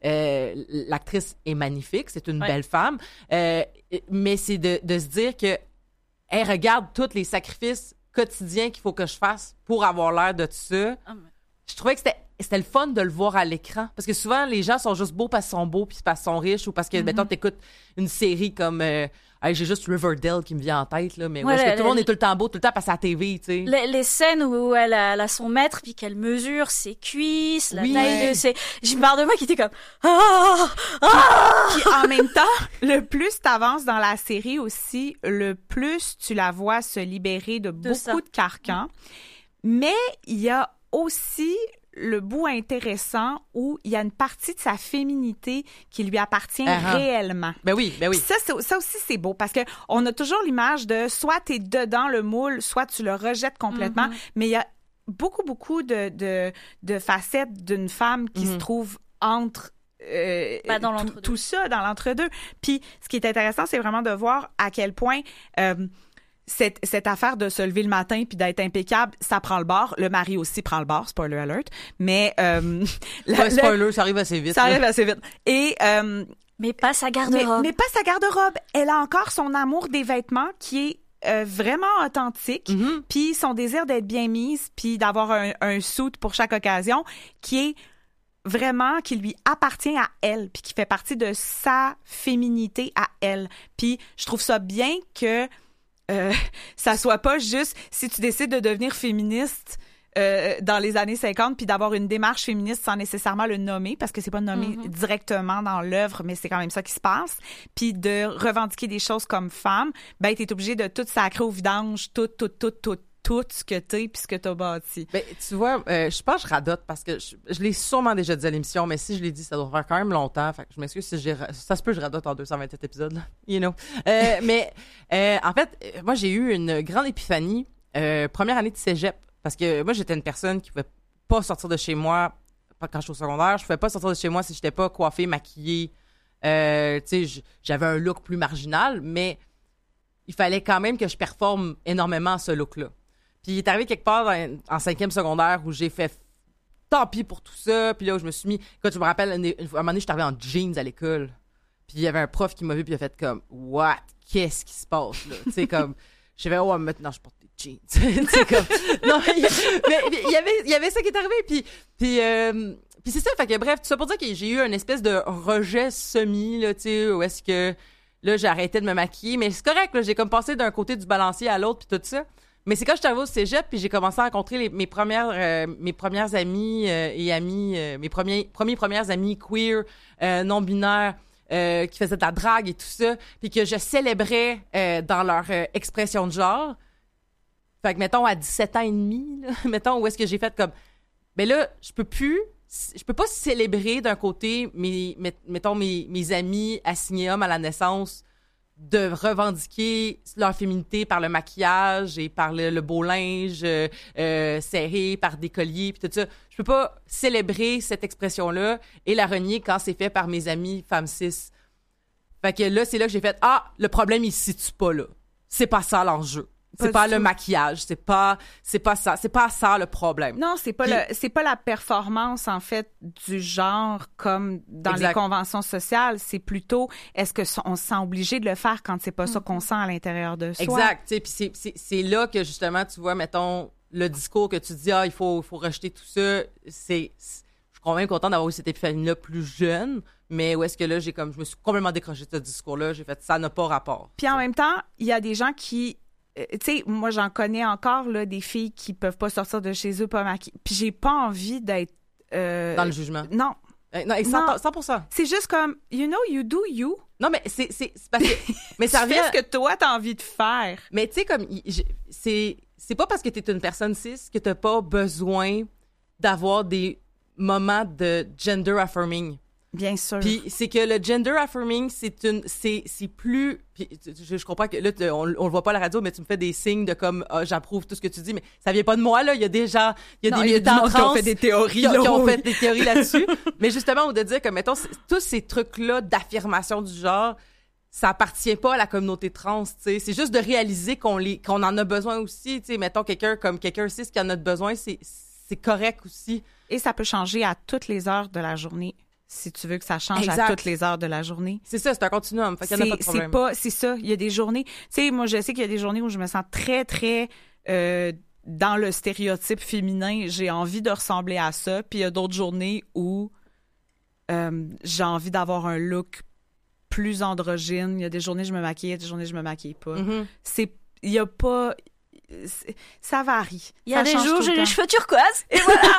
l'actrice est magnifique, c'est une belle femme, mais c'est de se dire que, elle regarde tous les sacrifices quotidien qu'il faut que je fasse pour avoir l'air de tout ça. Je trouvais que c'était le fun de le voir à l'écran. Parce que souvent, les gens sont juste beaux parce qu'ils sont beaux puis parce qu'ils sont riches ou parce que, mettons, t'écoutes une série comme... j'ai juste Riverdale qui me vient en tête, là, mais est-ce que tout le monde est tout le temps beau, tout le temps parce à la TV, tu sais. Les scènes où elle a son maître puis qu'elle mesure ses cuisses, la taille de ses... J'ai une barre de moi qui était comme... Puis en même temps, le plus t'avances dans la série aussi, le plus tu la vois se libérer de beaucoup de carcans. Mais il y a aussi le bout intéressant où il y a une partie de sa féminité qui lui appartient réellement. Ben oui. Puis ça aussi, c'est beau parce que on a toujours l'image de soit t'es dedans le moule, soit tu le rejettes complètement. Mais il y a beaucoup de facettes d'une femme qui se trouve entre dans tout ça, dans l'entre-deux. Puis ce qui est intéressant, c'est vraiment de voir à quel point... Cette affaire de se lever le matin puis d'être impeccable, ça prend le bord. Le mari aussi prend le bord, spoiler alert. Mais spoiler, ça arrive assez vite. Ça arrive assez vite. Et mais pas sa garde-robe. Mais pas sa garde-robe. Elle a encore son amour des vêtements qui est vraiment authentique, puis son désir d'être bien mise, puis d'avoir un suit pour chaque occasion, qui est vraiment, qui lui appartient à elle, puis qui fait partie de sa féminité à elle. Puis je trouve ça bien que ça soit pas juste si tu décides de devenir féministe dans les années 50 puis d'avoir une démarche féministe sans nécessairement le nommer parce que c'est pas nommé directement dans l'œuvre mais c'est quand même ça qui se passe puis de revendiquer des choses comme femme ben t'es obligé de tout sacrer au vidange tout ce que t'es puis ce que t'as bâti. Ben, tu vois, je pense que je radote parce que je l'ai sûrement déjà dit à l'émission, mais si je l'ai dit, ça doit faire quand même longtemps. Fait que je m'excuse si ça se peut, je radote en 227 épisodes, là. You know. Mais en fait, moi, j'ai eu une grande épiphanie première année de cégep parce que moi, j'étais une personne qui pouvait pas sortir de chez moi quand je suis au secondaire. Je pouvais pas sortir de chez moi si j'étais pas coiffée, maquillée. Tu sais, j'avais un look plus marginal, mais il fallait quand même que je performe énormément ce look-là. Puis il est arrivé quelque part en 5e secondaire où j'ai fait tant pis pour tout ça. Puis là où je me suis mis... Quand tu me rappelles, à un moment donné, je suis arrivée en jeans à l'école. Puis il y avait un prof qui m'a vu puis il a fait comme « What? Qu'est-ce qui se passe là? » Tu sais, comme... J'ai fait « Oh, maintenant je porte des jeans. C'est comme... Non, mais il y avait ça qui est arrivé, puis c'est ça, fait que bref, tout ça pour dire que j'ai eu une espèce de rejet semi, là, tu sais, où est-ce que, là, j'ai arrêté de me maquiller, mais c'est correct, là, j'ai comme passé d'un côté du balancier à l'autre, puis tout ça. Mais c'est quand j'étais arrivée au cégep, puis j'ai commencé à rencontrer mes premières amies et amis, mes premières amies queer, non-binaires, qui faisaient de la drague et tout ça, puis que je célébrais dans leur expression de genre. Fait que, mettons, à 17 ans et demi, là, mettons, où est-ce que j'ai fait comme... Ben là, je peux pas célébrer d'un côté mes amis assignés hommes à la naissance de revendiquer leur féminité par le maquillage et par le beau linge serré, par des colliers, puis tout ça. Je peux pas célébrer cette expression-là et la renier quand c'est fait par mes amis femmes cis. Fait que là, c'est là que j'ai fait « Ah, le problème, il se situe pas là. C'est pas ça l'enjeu. C'est pas le maquillage, c'est pas ça le problème. » Non, c'est pas la performance en fait du genre comme dans les conventions sociales, c'est plutôt est-ce que on se sent obligé de le faire quand c'est pas ça qu'on sent à l'intérieur de soi. Exact, tu sais, puis c'est là que justement tu vois mettons le discours que tu dis il faut rejeter tout ça, je suis quand même contente d'avoir eu cette épiphanie là plus jeune, mais où est-ce que là je me suis complètement décrochée de ce discours là, j'ai fait ça n'a pas rapport. Puis en même temps, il y a des gens qui tu sais, moi, j'en connais encore, là, des filles qui peuvent pas sortir de chez eux pas maquillées. Puis j'ai pas envie d'être... Dans le jugement. Non. Non, 100%. C'est juste comme, you know, you do you. Non, mais c'est parce que... mais ça revient... Tu fais ce que toi, t'as envie de faire. Mais tu sais, comme... C'est pas parce que t'es une personne cis que t'as pas besoin d'avoir des moments de gender affirming. Bien sûr. Puis c'est que le gender affirming, c'est plus... Puis je comprends que là, on le voit pas à la radio, mais tu me fais des signes de comme j'approuve tout ce que tu dis, mais ça vient pas de moi, là. Il y a des gens, il y a des militants trans qui ont fait des théories, qui ont fait des théories là-dessus. Mais justement, on de dire que, mettons, tous ces trucs-là d'affirmation du genre, ça appartient pas à la communauté trans, tu sais. C'est juste de réaliser qu'on en a besoin aussi, tu sais. Mettons quelqu'un cis qui en a besoin, c'est correct aussi. Et ça peut changer à toutes les heures de la journée. Si tu veux que ça change à toutes les heures de la journée. C'est ça, c'est un continuum. Fait qu'il n'y en a pas de problème. C'est ça. Il y a des journées... Tu sais, moi, je sais qu'il y a des journées où je me sens très, très dans le stéréotype féminin. J'ai envie de ressembler à ça. Puis il y a d'autres journées où j'ai envie d'avoir un look plus androgyne. Il y a des journées où je me maquille, il y a des journées où je me maquille pas. Mm-hmm. Il y a pas... Ça varie. Il y a des jours où j'ai les cheveux turquoise. Et voilà.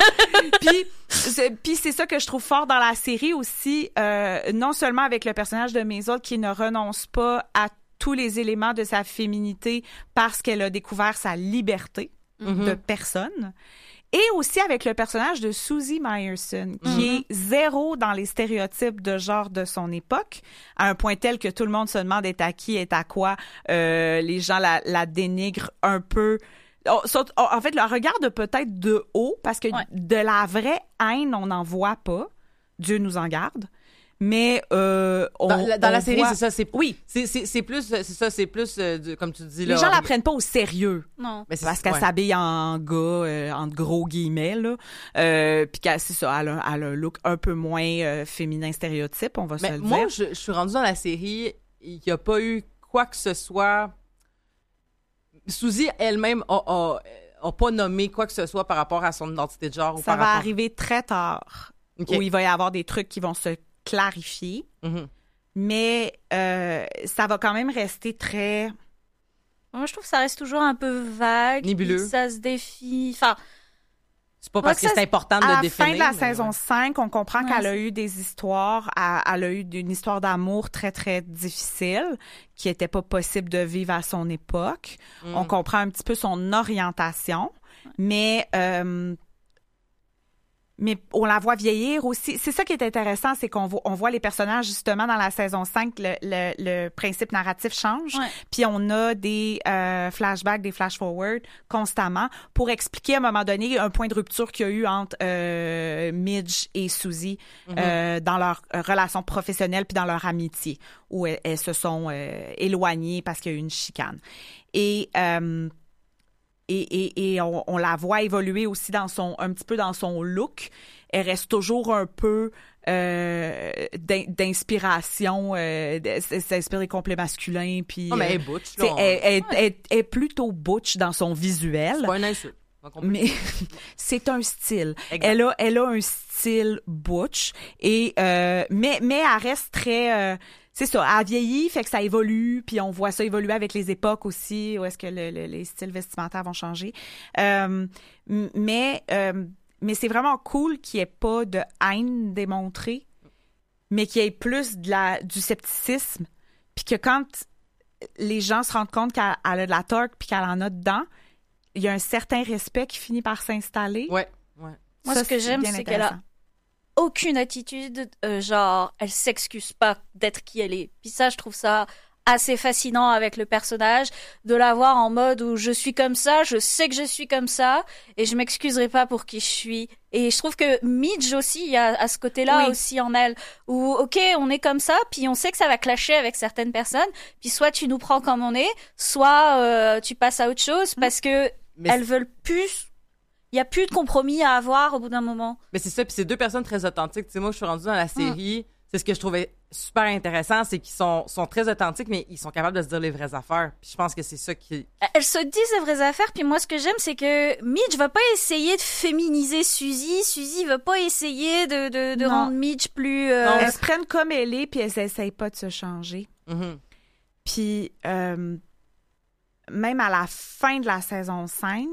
Puis c'est ça que je trouve fort dans la série aussi, non seulement avec le personnage de Maisel qui ne renonce pas à tous les éléments de sa féminité parce qu'elle a découvert sa liberté de personne, et aussi avec le personnage de Susie Meyerson qui est zéro dans les stéréotypes de genre de son époque, à un point tel que tout le monde se demande est à qui, est à quoi. Les gens la dénigrent un peu. En fait, le regarde peut-être de haut parce que de la vraie haine, on n'en voit pas. Dieu nous en garde. Mais dans la série, voit... c'est ça. Oui. C'est plus, comme tu dis là. Les gens la prennent pas au sérieux. Non. Mais parce qu'elle s'habille en gars, entre gros guillemets, là. Puis c'est ça, elle a un look un peu moins féminin stéréotype, on va se le dire. Moi, je suis rendue dans la série, il n'y a pas eu quoi que ce soit. Suzy elle-même a pas nommé quoi que ce soit par rapport à son identité de genre. Ça va arriver très tard, où il va y avoir des trucs qui vont se clarifier, mais ça va quand même rester très... Moi, je trouve que ça reste toujours un peu vague. Nébuleux. Ça se défie... Enfin... C'est pas parce que c'est important de le définir. À la fin de la saison 5, on comprend qu'elle a eu des histoires, elle a eu une histoire d'amour très, très difficile, qui était pas possible de vivre à son époque. On comprend un petit peu son orientation, mais on la voit vieillir aussi. C'est ça qui est intéressant, c'est qu'on voit les personnages, justement, dans la saison 5, le principe narratif change. Ouais. Puis on a des flashbacks, des flash-forward constamment pour expliquer à un moment donné un point de rupture qu'il y a eu entre Midge et Suzy dans leur relation professionnelle puis dans leur amitié, où elles se sont éloignées parce qu'il y a eu une chicane. Et et on la voit évoluer aussi un petit peu dans son look. Elle reste toujours un peu d'inspiration, s'inspire des complets masculins. Puis, mais elle est butch, là. Elle est plutôt butch dans son visuel. C'est pas un insulte. Mais c'est un style. Exact. Elle a un style butch. Mais elle reste très... c'est ça, elle vieillit, fait que ça évolue, puis on voit ça évoluer avec les époques aussi, où est-ce que les styles vestimentaires vont changer. Mais c'est vraiment cool qu'il n'y ait pas de haine démontrée, mais qu'il y ait plus du scepticisme, puis que quand les gens se rendent compte qu'elle a de la torque puis qu'elle en a dedans, il y a un certain respect qui finit par s'installer. Ouais. Moi, ce que j'aime, c'est qu'elle a aucune attitude, genre, elle s'excuse pas d'être qui elle est. Puis ça, je trouve ça assez fascinant avec le personnage, de la voir en mode où je suis comme ça, je sais que je suis comme ça, et je m'excuserai pas pour qui je suis. Et je trouve que Midge aussi, il y a à ce côté-là aussi en elle, où, OK, on est comme ça, puis on sait que ça va clasher avec certaines personnes, puis soit tu nous prends comme on est, soit tu passes à autre chose, parce que elles veulent plus... Il n'y a plus de compromis à avoir au bout d'un moment. Mais c'est ça, puis c'est deux personnes très authentiques. Tu sais, moi, je suis rendue dans la série, c'est ce que je trouvais super intéressant, c'est qu'ils sont très authentiques, mais ils sont capables de se dire les vraies affaires. Puis je pense que c'est ça qui... Elles se disent les vraies affaires, puis moi, ce que j'aime, c'est que Midge va pas essayer de féminiser Suzy. Suzy va pas essayer de rendre Midge plus... Non, elles se prennent comme elle est, puis elles n'essayent pas de se changer. Mm-hmm. Puis, même à la fin de la saison 5...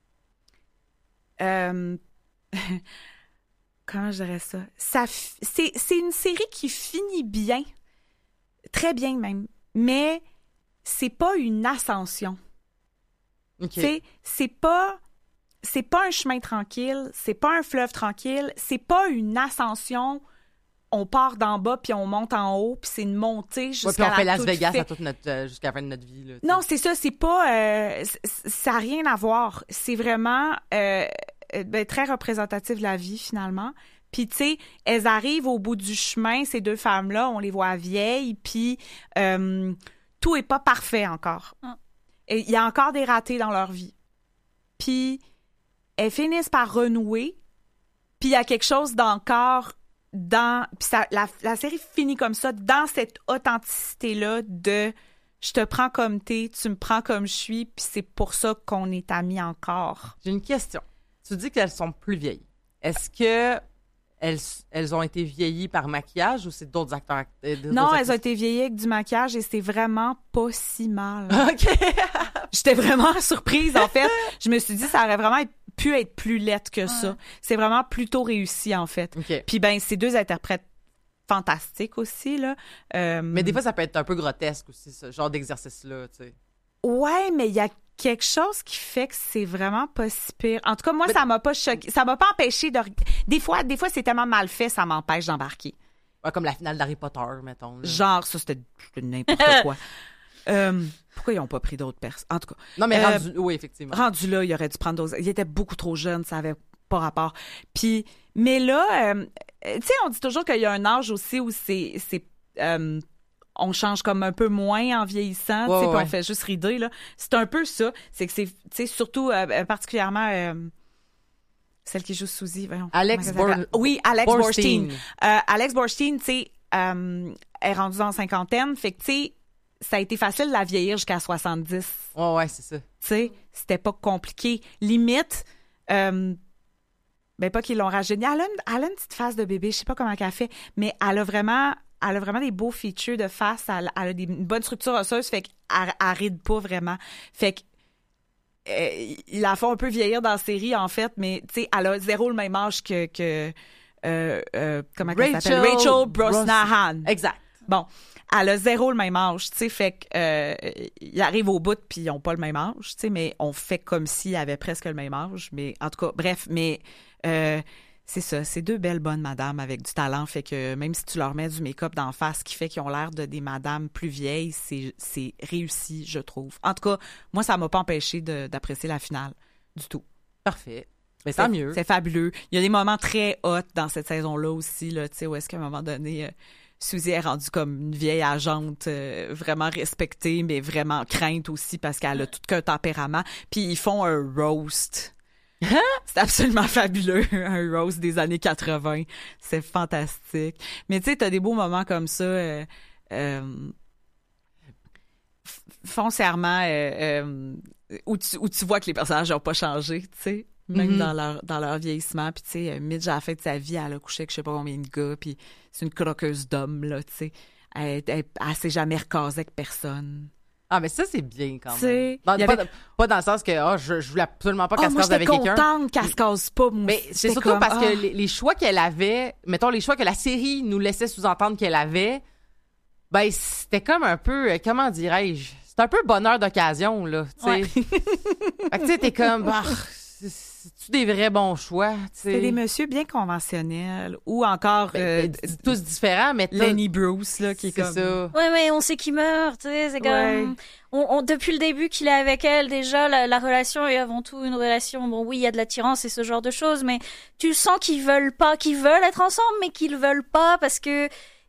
comment je dirais ça? C'est une série qui finit bien, très bien même, mais c'est pas une ascension. Okay. C'est pas un chemin tranquille, c'est pas un fleuve tranquille, c'est pas une ascension. On part d'en bas puis on monte en haut puis c'est une montée jusqu'à puis on fait Las Vegas jusqu'à la fin de notre vie. Là, non, c'est ça, c'est pas... ça n'a rien à voir. C'est vraiment très représentatif de la vie, finalement. Puis, tu sais, elles arrivent au bout du chemin, ces deux femmes-là, on les voit vieilles, puis tout est pas parfait encore. Et il y a encore des ratés dans leur vie. Puis, elles finissent par renouer, puis il y a quelque chose d'encore... Puis la série finit comme ça, dans cette authenticité-là de je te prends comme t'es, tu me prends comme je suis, puis c'est pour ça qu'on est amis encore. J'ai une question. Tu dis qu'elles sont plus vieilles. Est-ce que elles ont été vieillies par maquillage ou c'est d'autres acteurs? Non, elles ont été vieillies avec du maquillage et c'est vraiment pas si mal. OK. J'étais vraiment surprise, en fait. Je me suis dit, ça aurait vraiment pu être plus laide que ça. C'est vraiment plutôt réussi, en fait. Okay. Puis, ben, ces deux interprètes fantastiques aussi, là. Mais des fois, ça peut être un peu grotesque aussi, ce genre d'exercice-là, tu sais. Ouais, mais il y a quelque chose qui fait que c'est vraiment pas si pire. En tout cas, moi, ça m'a pas choqué. Ça m'a pas empêché de... Des fois, c'est tellement mal fait, ça m'empêche d'embarquer. Ouais, comme la finale d'Harry Potter, mettons. Là. Genre, ça, c'était n'importe quoi. Pourquoi ils n'ont pas pris d'autres personnes? En tout cas. Non, mais oui, effectivement. Rendu là, il aurait dû prendre d'autres... Il était beaucoup trop jeune, ça avait pas rapport. Puis, mais là, tu sais, on dit toujours qu'il y a un âge aussi où on change comme un peu moins en vieillissant, tu sais, puis on fait juste rider, là. C'est un peu ça. C'est que c'est, tu sais, surtout, particulièrement, celle qui joue Suzy, voyons. Alex Borstein. Oui, Alex Borstein. Alex Borstein, tu sais, est rendue dans la cinquantaine, fait que, tu sais, ça a été facile de la vieillir jusqu'à 70. Ouais, c'est ça. Tu sais, c'était pas compliqué. Limite, ben pas qu'ils l'ont rajeuni. Elle a une petite face de bébé, je sais pas comment elle fait, mais elle a vraiment des beaux features de face. Elle a une bonne structure osseuse, fait qu'elle ride pas vraiment. Fait que il la fait un peu vieillir dans la série, en fait, mais tu sais, elle a zéro le même âge que comment elle s'appelle? Rachel Brosnahan. Exact. Bon, elle a zéro le même âge, tu sais, fait que ils arrivent au bout puis ils ont pas le même âge, tu sais, mais on fait comme s'ils avaient presque le même âge, mais en tout cas, bref, mais c'est ça, c'est deux belles bonnes madames avec du talent, fait que même si tu leur mets du make-up d'en face qui fait qu'ils ont l'air de des madames plus vieilles, c'est réussi, je trouve. En tout cas, moi, ça m'a pas empêché d'apprécier la finale du tout. Parfait. Mais tant mieux. C'est fabuleux. Il y a des moments très hot dans cette saison-là aussi, là, tu sais, où est-ce qu'à un moment donné... Suzy est rendue comme une vieille agente vraiment respectée, mais vraiment crainte aussi parce qu'elle a tout qu'un tempérament. Puis ils font un roast. C'est absolument fabuleux, un roast des années 80. C'est fantastique. Mais tu sais, t'as des beaux moments comme ça. Foncièrement, où tu vois que les personnages n'ont pas changé, tu sais. Même dans leur vieillissement. Puis, tu sais, Midge, à la fin de sa vie, elle a couché avec je sais pas combien de gars. Puis, c'est une croqueuse d'hommes, là, tu sais. Elle s'est jamais recasée avec personne. Ah, mais ça, c'est bien quand même. Pas dans le sens que je voulais absolument pas qu'elle se case avec quelqu'un. Moi, j'étais contente qu'elle se case pas. Mais c'est surtout parce que les choix qu'elle avait, mettons, les choix que la série nous laissait sous-entendre qu'elle avait, ben, c'était comme un peu, comment dirais-je, c'est un peu bonheur d'occasion, là, tu sais. Ouais. Fait que, tu sais, t'es comme, c'est-tu des vrais bons choix, tu sais? C'est des messieurs bien conventionnels ou encore tous différents, mais Lenny Bruce, là, qui est comme... ça. Ouais, on sait qu'il meurt, tu sais, c'est comme... Depuis le début qu'il est avec elle, déjà, la relation est avant tout une relation... Bon, oui, il y a de l'attirance et ce genre de choses, mais tu sens qu'ils veulent être ensemble, mais qu'ils veulent pas parce que...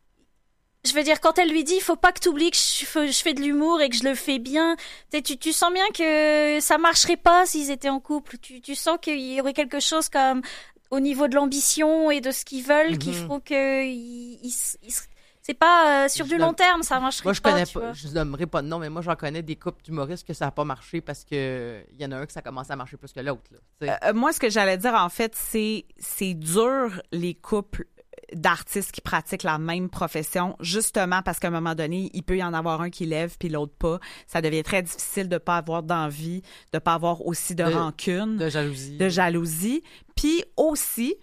Je veux dire, quand elle lui dit, il faut pas que t'oublies que je fais de l'humour et que je le fais bien, tu sens bien que ça marcherait pas s'ils étaient en couple. Tu sens qu'il y aurait quelque chose comme au niveau de l'ambition et de ce qu'ils veulent qu'il faut que c'est pas sur du long terme, ça marcherait pas. Moi, je connais pas, je nommerai pas de nom, mais moi, j'en connais des couples d'humoristes que ça a pas marché parce que il y en a un que ça commence à marcher plus que l'autre. Moi, ce que j'allais dire, en fait, c'est dur les couples d'artistes qui pratiquent la même profession, justement parce qu'à un moment donné, il peut y en avoir un qui lève puis l'autre pas. Ça devient très difficile de pas avoir d'envie, de pas avoir aussi de rancune, de jalousie. Puis aussi,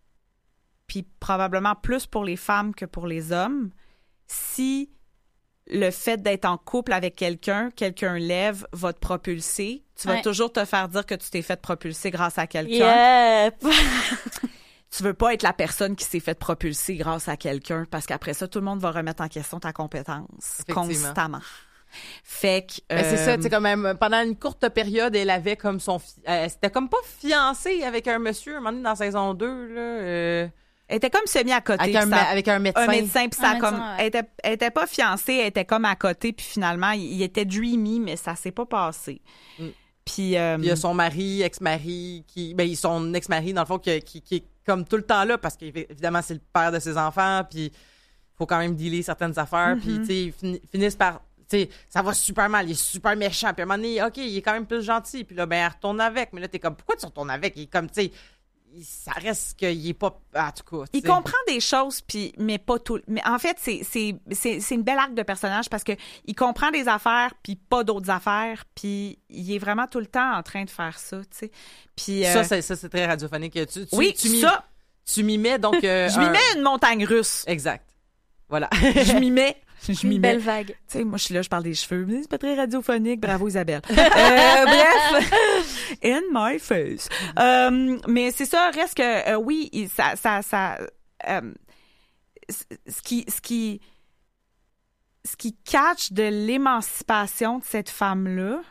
puis probablement plus pour les femmes que pour les hommes, si le fait d'être en couple avec quelqu'un lève, va te propulser, tu vas toujours te faire dire que tu t'es fait propulser grâce à quelqu'un. Yep. Tu veux pas être la personne qui s'est fait propulser grâce à quelqu'un parce qu'après ça, tout le monde va remettre en question ta compétence constamment. Fait que... c'est ça, tu sais, quand même, pendant une courte période, elle avait comme c'était comme pas fiancée avec un monsieur, un moment donné, dans saison 2, là... Elle était comme semi à côté. Avec un médecin. Un médecin, puis ça comme... Ouais. Elle était pas fiancée, elle était comme à côté, puis finalement, il était dreamy, mais ça s'est pas passé. Puis il y a son mari, ex-mari, son ex-mari, dans le fond, qui est comme tout le temps là, parce qu'évidemment, c'est le père de ses enfants, puis il faut quand même dealer certaines affaires, puis tu sais, ils finissent par... Tu sais, ça va super mal, il est super méchant, puis à un moment donné, OK, il est quand même plus gentil, puis là, ben, elle retourne avec, mais là, t'es comme, pourquoi tu retournes avec? Il est comme, tu sais, ça reste qu'il est pas... En tout cas, il comprend des choses, puis mais pas tout... Mais en fait, c'est une belle arc de personnage parce que il comprend des affaires, puis pas d'autres affaires, puis il est vraiment tout le temps en train de faire ça, tu sais. Puis... Ça, c'est très radiophonique. Tu m'y mets, donc... je m'y mets une montagne russe. Exact. Voilà. Je m'y mets... Une belle vague. Tu sais, moi, je suis là, je parle des cheveux. Mais c'est pas très radiophonique. Bravo, Isabelle. Bref. In my face. Mais c'est ça, reste que, oui, ce qui catch de l'émancipation de cette femme-là,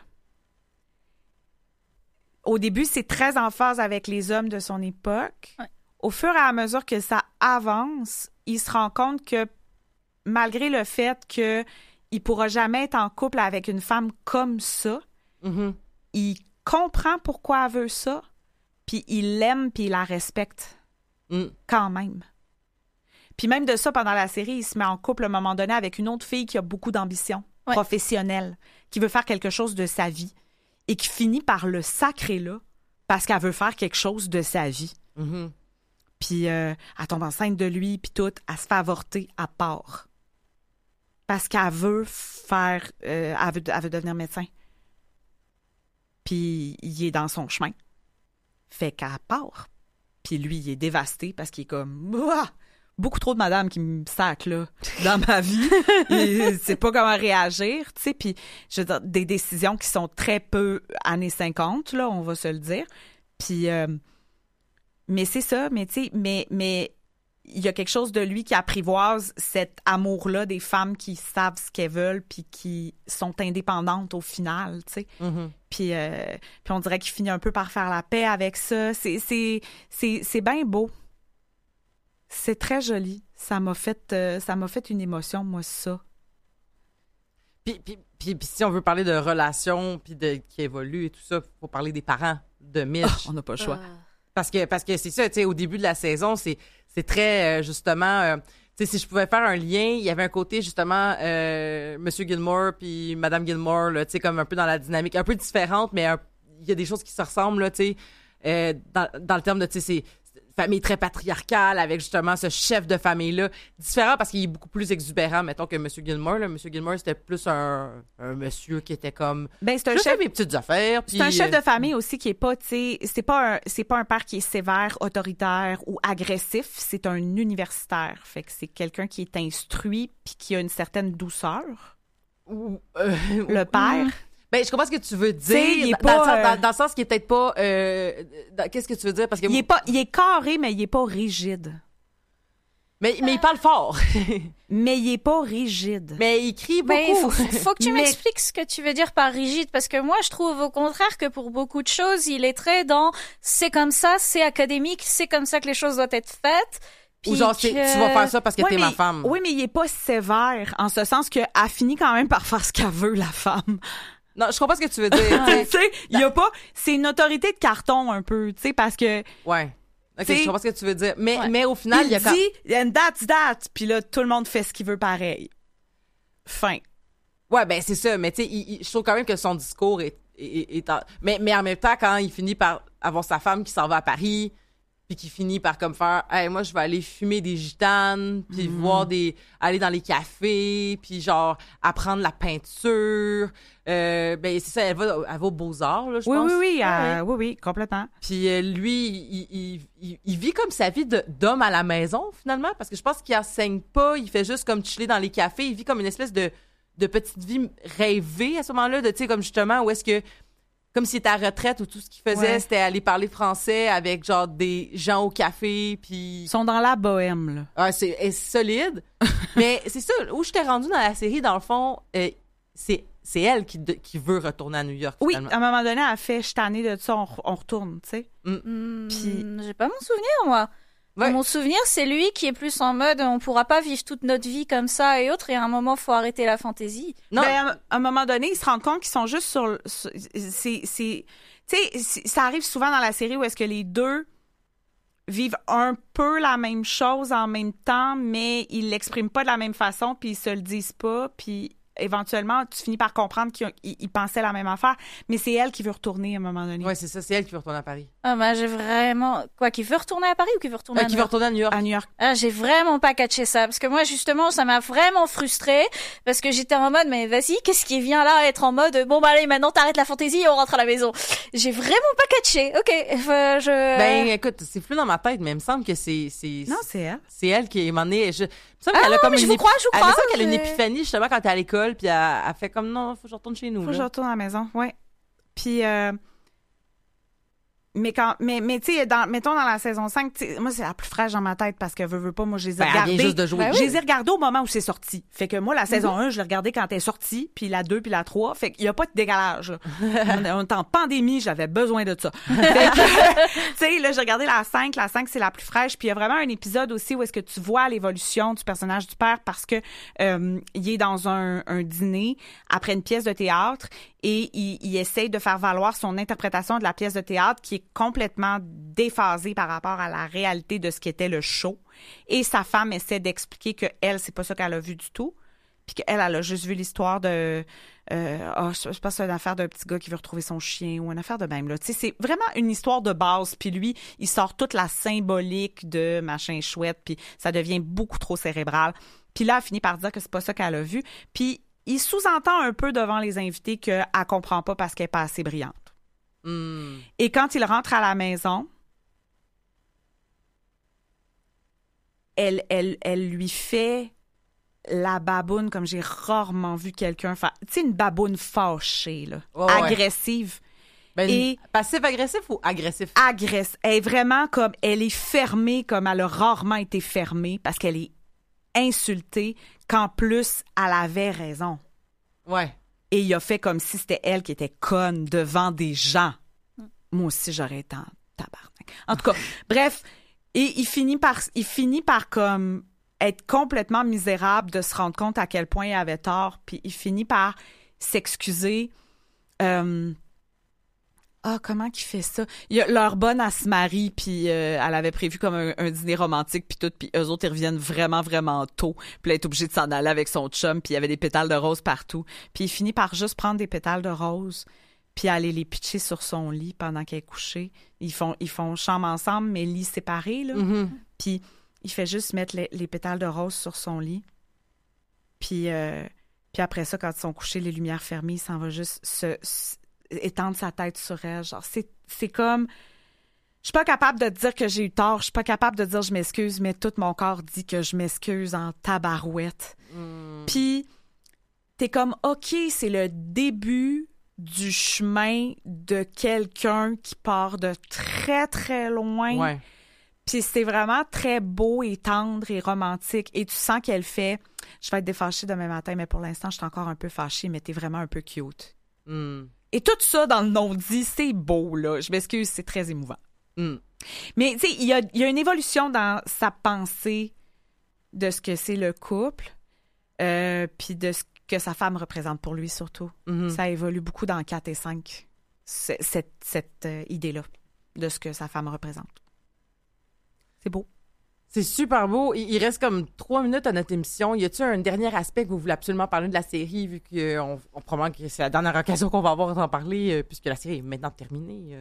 au début, c'est très en phase avec les hommes de son époque. Ouais. Au fur et à mesure que ça avance, il se rend compte que malgré le fait qu'il ne pourra jamais être en couple avec une femme comme ça, il comprend pourquoi elle veut ça, puis il l'aime, puis il la respecte quand même. Puis même de ça, pendant la série, il se met en couple à un moment donné avec une autre fille qui a beaucoup d'ambition professionnelle, qui veut faire quelque chose de sa vie et qui finit par le sacrer là parce qu'elle veut faire quelque chose de sa vie. Puis elle tombe enceinte de lui, puis tout, elle se fait avorter à part. Parce qu'elle veut faire... elle veut devenir médecin. Puis il est dans son chemin. Fait qu'elle part. Puis lui, il est dévasté parce qu'il est comme... beaucoup trop de madame qui me sac, là, dans ma vie. Il sait pas comment réagir, tu sais. Puis, je veux dire, des décisions qui sont très peu années 50, là, on va se le dire. Puis... mais c'est ça, mais tu sais, mais il y a quelque chose de lui qui apprivoise cet amour-là des femmes qui savent ce qu'elles veulent puis qui sont indépendantes au final, tu sais. Puis on dirait qu'il finit un peu par faire la paix avec ça. C'est bien beau. C'est très joli. ça m'a fait une émotion, moi, ça. Puis si on veut parler de relations puis qui évoluent et tout ça, faut parler des parents de Mitch. On n'a pas le choix. Parce que c'est ça, tu sais, au début de la saison, c'est très, justement... tu sais, si je pouvais faire un lien, il y avait un côté, justement, Monsieur Gilmore puis Madame Gilmore, là, tu sais, comme un peu dans la dynamique, un peu différente, mais il y a des choses qui se ressemblent, là, tu sais, dans le terme de, tu sais, c'est famille très patriarcale avec justement ce chef de famille-là. Différent parce qu'il est beaucoup plus exubérant, mettons, que M. Gilmore. Là. M. Gilmore, c'était plus un monsieur qui était comme... Ben, c'est un chef... mes petites affaires. C'est un chef de famille aussi qui est pas, tu sais... C'est pas un père qui est sévère, autoritaire ou agressif. C'est un universitaire. Fait que c'est quelqu'un qui est instruit puis qui a une certaine douceur. Le père... Ben, je comprends ce que tu veux dire. Il est pas, dans le sens qu'il est peut-être pas... qu'est-ce que tu veux dire? Parce que il est carré, mais il est pas rigide. Mais il parle fort. Mais il est pas rigide. Mais il crie beaucoup. Ben, faut que tu m'expliques ce que tu veux dire par rigide, parce que moi, je trouve au contraire que pour beaucoup de choses, il est très dans « c'est comme ça, c'est académique, c'est comme ça que les choses doivent être faites ». Ou genre, tu vas faire ça parce que t'es ma femme. Oui, mais il est pas sévère, en ce sens qu'elle finit quand même par faire ce qu'elle veut, la femme. Non, je comprends ce que tu veux dire. Tu sais, il y a pas... C'est une autorité de carton, un peu, tu sais, parce que... Ouais. OK, je comprends ce que tu veux dire. Mais au final, il y a quand... Il dit, and that's that, puis là, tout le monde fait ce qu'il veut pareil. Fin. Ouais, ben c'est ça. Mais tu sais, je trouve quand même que son discours est mais en même temps, quand il finit par avoir sa femme qui s'en va à Paris... puis qui finit par comme faire hey, moi je vais aller fumer des gitanes puis aller dans les cafés puis genre apprendre la peinture ben c'est ça elle va aux Beaux-Arts là je pense. Oui, complètement. Puis lui il vit comme sa vie d'homme à la maison finalement parce que je pense qu'il enseigne pas, il fait juste comme chiller dans les cafés, il vit comme une espèce de petite vie rêvée à ce moment-là, de tu sais comme justement où est-ce que comme s'il était à retraite où tout ce qu'il faisait, c'était aller parler français avec genre des gens au café, puis... Ils sont dans la bohème, là. Ah, c'est solide. Mais c'est ça, où je t'ai rendu dans la série, dans le fond, c'est elle qui veut retourner à New York, oui, finalement. À un moment donné, elle fait « je suis tannée de ça, on retourne », tu sais. Puis... J'ai pas mon souvenir, moi. Ouais. Mon souvenir, c'est lui qui est plus en mode on pourra pas vivre toute notre vie comme ça et autres, et à un moment, faut arrêter la fantaisie. Non. Ben, à un moment donné, ils se rendent compte qu'ils sont juste sur tu sais, ça arrive souvent dans la série où est-ce que les deux vivent un peu la même chose en même temps, mais ils l'expriment pas de la même façon, puis ils se le disent pas, puis éventuellement, tu finis par comprendre qu'ils pensaient la même affaire, mais c'est elle qui veut retourner à un moment donné. Oui, c'est ça, c'est elle qui veut retourner à Paris. Ah, ben, j'ai vraiment... Quoi, qui veut retourner à Paris ou qui veut retourner à New York? Qui veut retourner à New York. À New York. Ah, j'ai vraiment pas catché ça, parce que moi, justement, ça m'a vraiment frustrée, parce que j'étais en mode, mais vas-y, qu'est-ce qui vient là être en mode, bon, bah, allez, maintenant, t'arrêtes la fantaisie et on rentre à la maison. J'ai vraiment pas catché. OK, Ben, écoute, c'est flou dans ma tête, mais il me semble que c'est... Non, c'est elle. C'est elle qui est menée... Il me semble Ah qu'elle a comme mais une je vous crois. Elle me semble qu'elle a une épiphanie, justement, quand elle est à l'école, puis elle fait comme, non, faut que je retourne chez nous. Faut que je retourne à la maison, ouais. Puis... Mais tu sais, mettons dans la saison 5, moi, c'est la plus fraîche dans ma tête parce que veux pas, moi, je les ai regardés. Elle vient juste de jouer. Je les ai regardés au moment où c'est sorti. Fait que moi, la saison 1, je l'ai regardée quand elle est sortie, puis la 2, puis la 3. Fait qu'il y a pas de décalage. On est en pandémie, j'avais besoin de ça. Fait que, tu sais, là, j'ai regardé la 5. La 5, c'est la plus fraîche. Puis il y a vraiment un épisode aussi où est-ce que tu vois l'évolution du personnage du père parce que il est dans un dîner après une pièce de théâtre et il essaye de faire valoir son interprétation de la pièce de théâtre qui est complètement déphasée par rapport à la réalité de ce qu'était le show. Et sa femme essaie d'expliquer que elle, c'est pas ça qu'elle a vu du tout, puis qu'elle, elle a juste vu l'histoire de... je pense que c'est une affaire d'un petit gars qui veut retrouver son chien ou une affaire de même, là. Tu sais, c'est vraiment une histoire de base, puis lui, il sort toute la symbolique de machin chouette, puis ça devient beaucoup trop cérébral. Puis là, elle finit par dire que c'est pas ça qu'elle a vu, puis il sous-entend un peu devant les invités qu'elle comprend pas parce qu'elle est pas assez brillante. Et quand il rentre à la maison, elle lui fait la baboune comme j'ai rarement vu quelqu'un faire. Tu sais, une baboune fâchée, là, agressive. Ben, et passif-agressif ou agressif? Elle est vraiment comme, elle est fermée comme elle a rarement été fermée parce qu'elle est insultée qu'en plus, elle avait raison. Ouais. Et il a fait comme si c'était elle qui était conne devant des gens. Moi aussi, j'aurais été en tabarnak. En tout cas, bref, et il finit par comme être complètement misérable de se rendre compte à quel point il avait tort, puis il finit par s'excuser. Comment qu'il fait ça? Leur bonne, elle se marie, puis elle avait prévu comme un dîner romantique, puis tout, puis eux autres, ils reviennent vraiment, vraiment tôt. Puis là, elle est obligée de s'en aller avec son chum, puis il y avait des pétales de rose partout. Puis il finit par juste prendre des pétales de rose, puis aller les pitcher sur son lit pendant qu'elle est couchée. Ils font chambre ensemble, mais lit séparé, là. Mm-hmm. Puis il fait juste mettre les pétales de rose sur son lit. Puis après ça, quand ils sont couchés, les lumières fermées, il s'en va juste étendre sa tête sur elle. Genre, c'est comme... Je suis pas capable de dire que j'ai eu tort. Je suis pas capable de dire je m'excuse, mais tout mon corps dit que je m'excuse en tabarouette. Puis, t'es comme, OK, c'est le début du chemin de quelqu'un qui part de très, très loin. Ouais. Puis c'est vraiment très beau et tendre et romantique. Et tu sens qu'elle fait... Je vais être défâchée demain matin, mais pour l'instant, je suis encore un peu fâchée, mais t'es vraiment un peu cute. Et tout ça dans le non-dit, c'est beau, là. Je m'excuse, c'est très émouvant. Mais, tu sais, il y a une évolution dans sa pensée de ce que c'est le couple, puis de ce que sa femme représente pour lui, surtout. Ça évolue beaucoup dans 4 et 5, cette idée-là de ce que sa femme représente. C'est beau. C'est super beau. Il reste comme 3 minutes à notre émission. Y a-t-il un dernier aspect que vous voulez absolument parler de la série, vu qu'on probablement que c'est la dernière occasion qu'on va avoir d'en parler, puisque la série est maintenant terminée?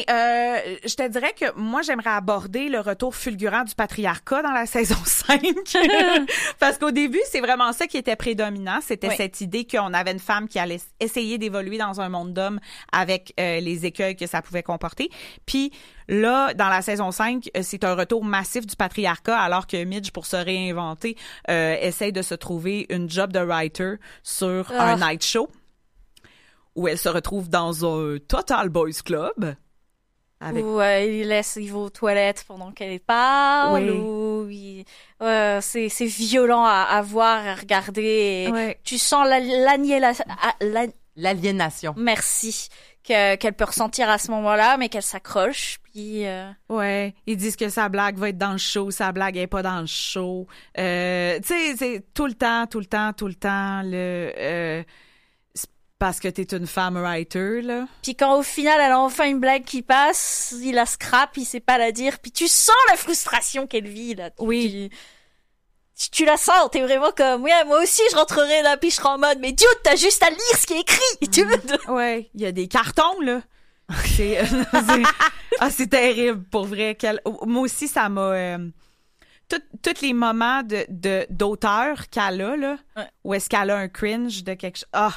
Je te dirais que moi, j'aimerais aborder le retour fulgurant du patriarcat dans la saison 5. Parce qu'au début, c'est vraiment ça qui était prédominant. C'était cette idée qu'on avait une femme qui allait essayer d'évoluer dans un monde d'hommes avec les écueils que ça pouvait comporter. Puis là, dans la saison 5, c'est un retour massif du patriarcat, alors que Midge, pour se réinventer, essaye de se trouver une job de writer sur un night show, où elle se retrouve dans un Total Boys Club. Il va aux toilettes pendant qu'elle parle. C'est violent à voir, à regarder. Tu sens L'aliénation. Merci. Qu'elle peut ressentir à ce moment-là, mais qu'elle s'accroche. Puis ils disent que sa blague va être dans le show, sa blague est pas dans le show. Tu sais, c'est tout le temps parce que t'es une femme writer, là. Puis quand au final elle a enfin une blague qui passe, il la scrape, il sait pas la dire, puis tu sens la frustration qu'elle vit là. Tu la sens, t'es vraiment comme, moi aussi je rentrerai là, puis je serai en mode, mais dude, t'as juste à lire ce qui est écrit, il y a des cartons, là. C'est terrible, pour vrai. Moi aussi, ça m'a... tous les moments d'auteur qu'elle a, là, où est-ce qu'elle a un cringe de quelque chose...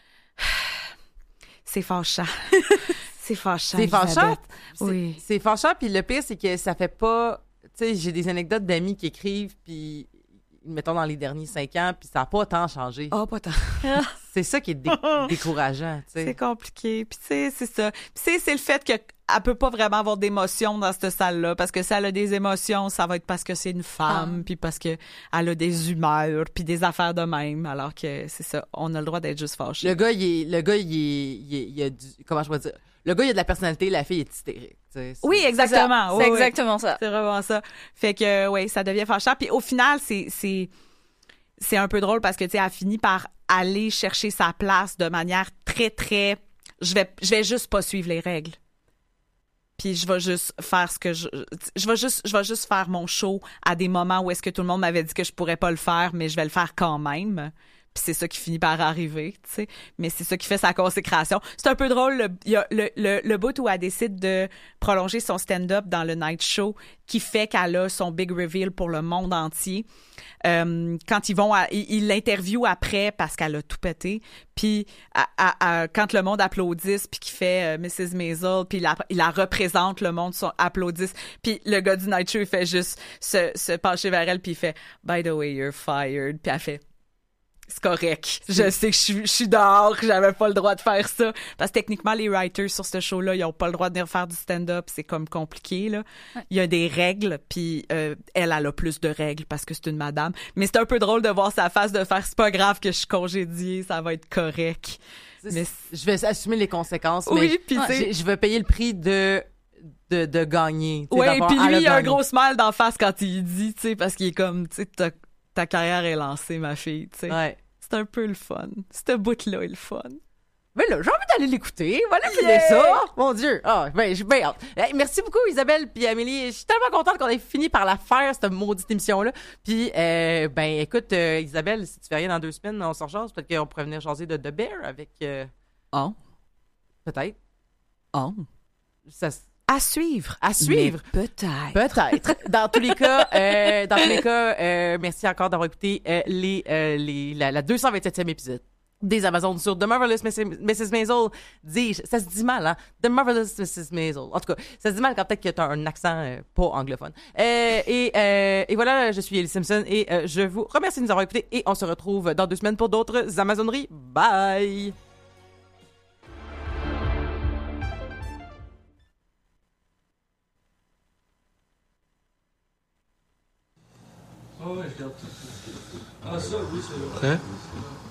c'est fâchant. C'est fâchant, C'est fâchant? Oui. C'est fâchant, puis le pire, c'est que ça fait pas... Tu sais, j'ai des anecdotes d'amis qui écrivent, puis mettons dans les derniers 5 ans, puis ça n'a pas tant changé. Pas tant. C'est ça qui est décourageant, tu sais. C'est compliqué. Puis tu sais, c'est ça. Puis c'est le fait qu'elle peut pas vraiment avoir d'émotions dans cette salle-là, parce que si elle a des émotions, ça va être parce que c'est une femme, puis parce que elle a des humeurs, puis des affaires de même, alors que c'est ça, on a le droit d'être juste fâché. Le gars, il a du... Comment je peux dire? Le gars, il a de la personnalité, la fille est hystérique. Oui, exactement. C'est exactement ça. C'est vraiment ça. Fait que, ça devient fâchant. Puis au final, c'est un peu drôle parce que, tu sais, elle finit par aller chercher sa place de manière très, très... Je vais juste pas suivre les règles. Puis je vais juste faire ce que je vais juste faire mon show à des moments où est-ce que tout le monde m'avait dit que je pourrais pas le faire, mais je vais le faire quand même. Puis c'est ça qui finit par arriver, tu sais. Mais c'est ça qui fait sa consécration. C'est un peu drôle, il y a le bout où elle décide de prolonger son stand-up dans le night show qui fait qu'elle a son big reveal pour le monde entier. Quand ils l'interviewent après parce qu'elle a tout pété. Puis quand le monde applaudisse puis qu'il fait Mrs. Maisel, puis il la représente, le monde applaudisse. Puis le gars du night show, il fait juste se pencher vers elle puis il fait « By the way, you're fired ». Puis elle fait « C'est correct. Je sais que je suis dehors, j'avais pas le droit de faire ça. » Parce que techniquement, les writers sur ce show-là, ils ont pas le droit de venir faire du stand-up. C'est comme compliqué, là. Ouais. Il y a des règles, puis elle a plus de règles parce que c'est une madame. Mais c'est un peu drôle de voir sa face de faire « C'est pas grave que je suis congédiée, ça va être correct. » Mais je vais assumer les conséquences, oui, mais je vais payer le prix de gagner. Oui, puis lui, il a un gros smile d'en face quand il dit, tu sais, parce qu'il est comme, tu sais, ta carrière est lancée, ma fille, tu sais. Ouais. C'est un peu le fun. Ce bout-là est le fun. Ben là, j'ai envie d'aller l'écouter. Voilà, filer ça. Mon Dieu. Ah, ben, j'ai bien hâte. Merci beaucoup, Isabelle puis Amélie. Je suis tellement contente qu'on ait fini par la faire, cette maudite émission-là. Puis, ben, écoute, Isabelle, si tu fais rien dans 2 semaines, on s'en jase. Peut-être qu'on pourrait venir jaser de The Bear avec... Oh. Peut-être. Oh. Ça, À suivre. à suivre. Mais peut-être. Peut-être. Dans tous les cas, merci encore d'avoir écouté la 227e épisode des Amazones sur The Marvelous Mrs. Maisel. Dis-je, ça se dit mal, hein? The Marvelous Mrs. Maisel. En tout cas, ça se dit mal quand peut-être que t'as un accent pas anglophone. Et voilà, je suis Ellie Simpson et je vous remercie de nous avoir écoutés et on se retrouve dans 2 semaines pour d'autres Amazoneries. Bye! Ah ouais, je garde tout. Ah ça, oui, c'est vrai. Hein?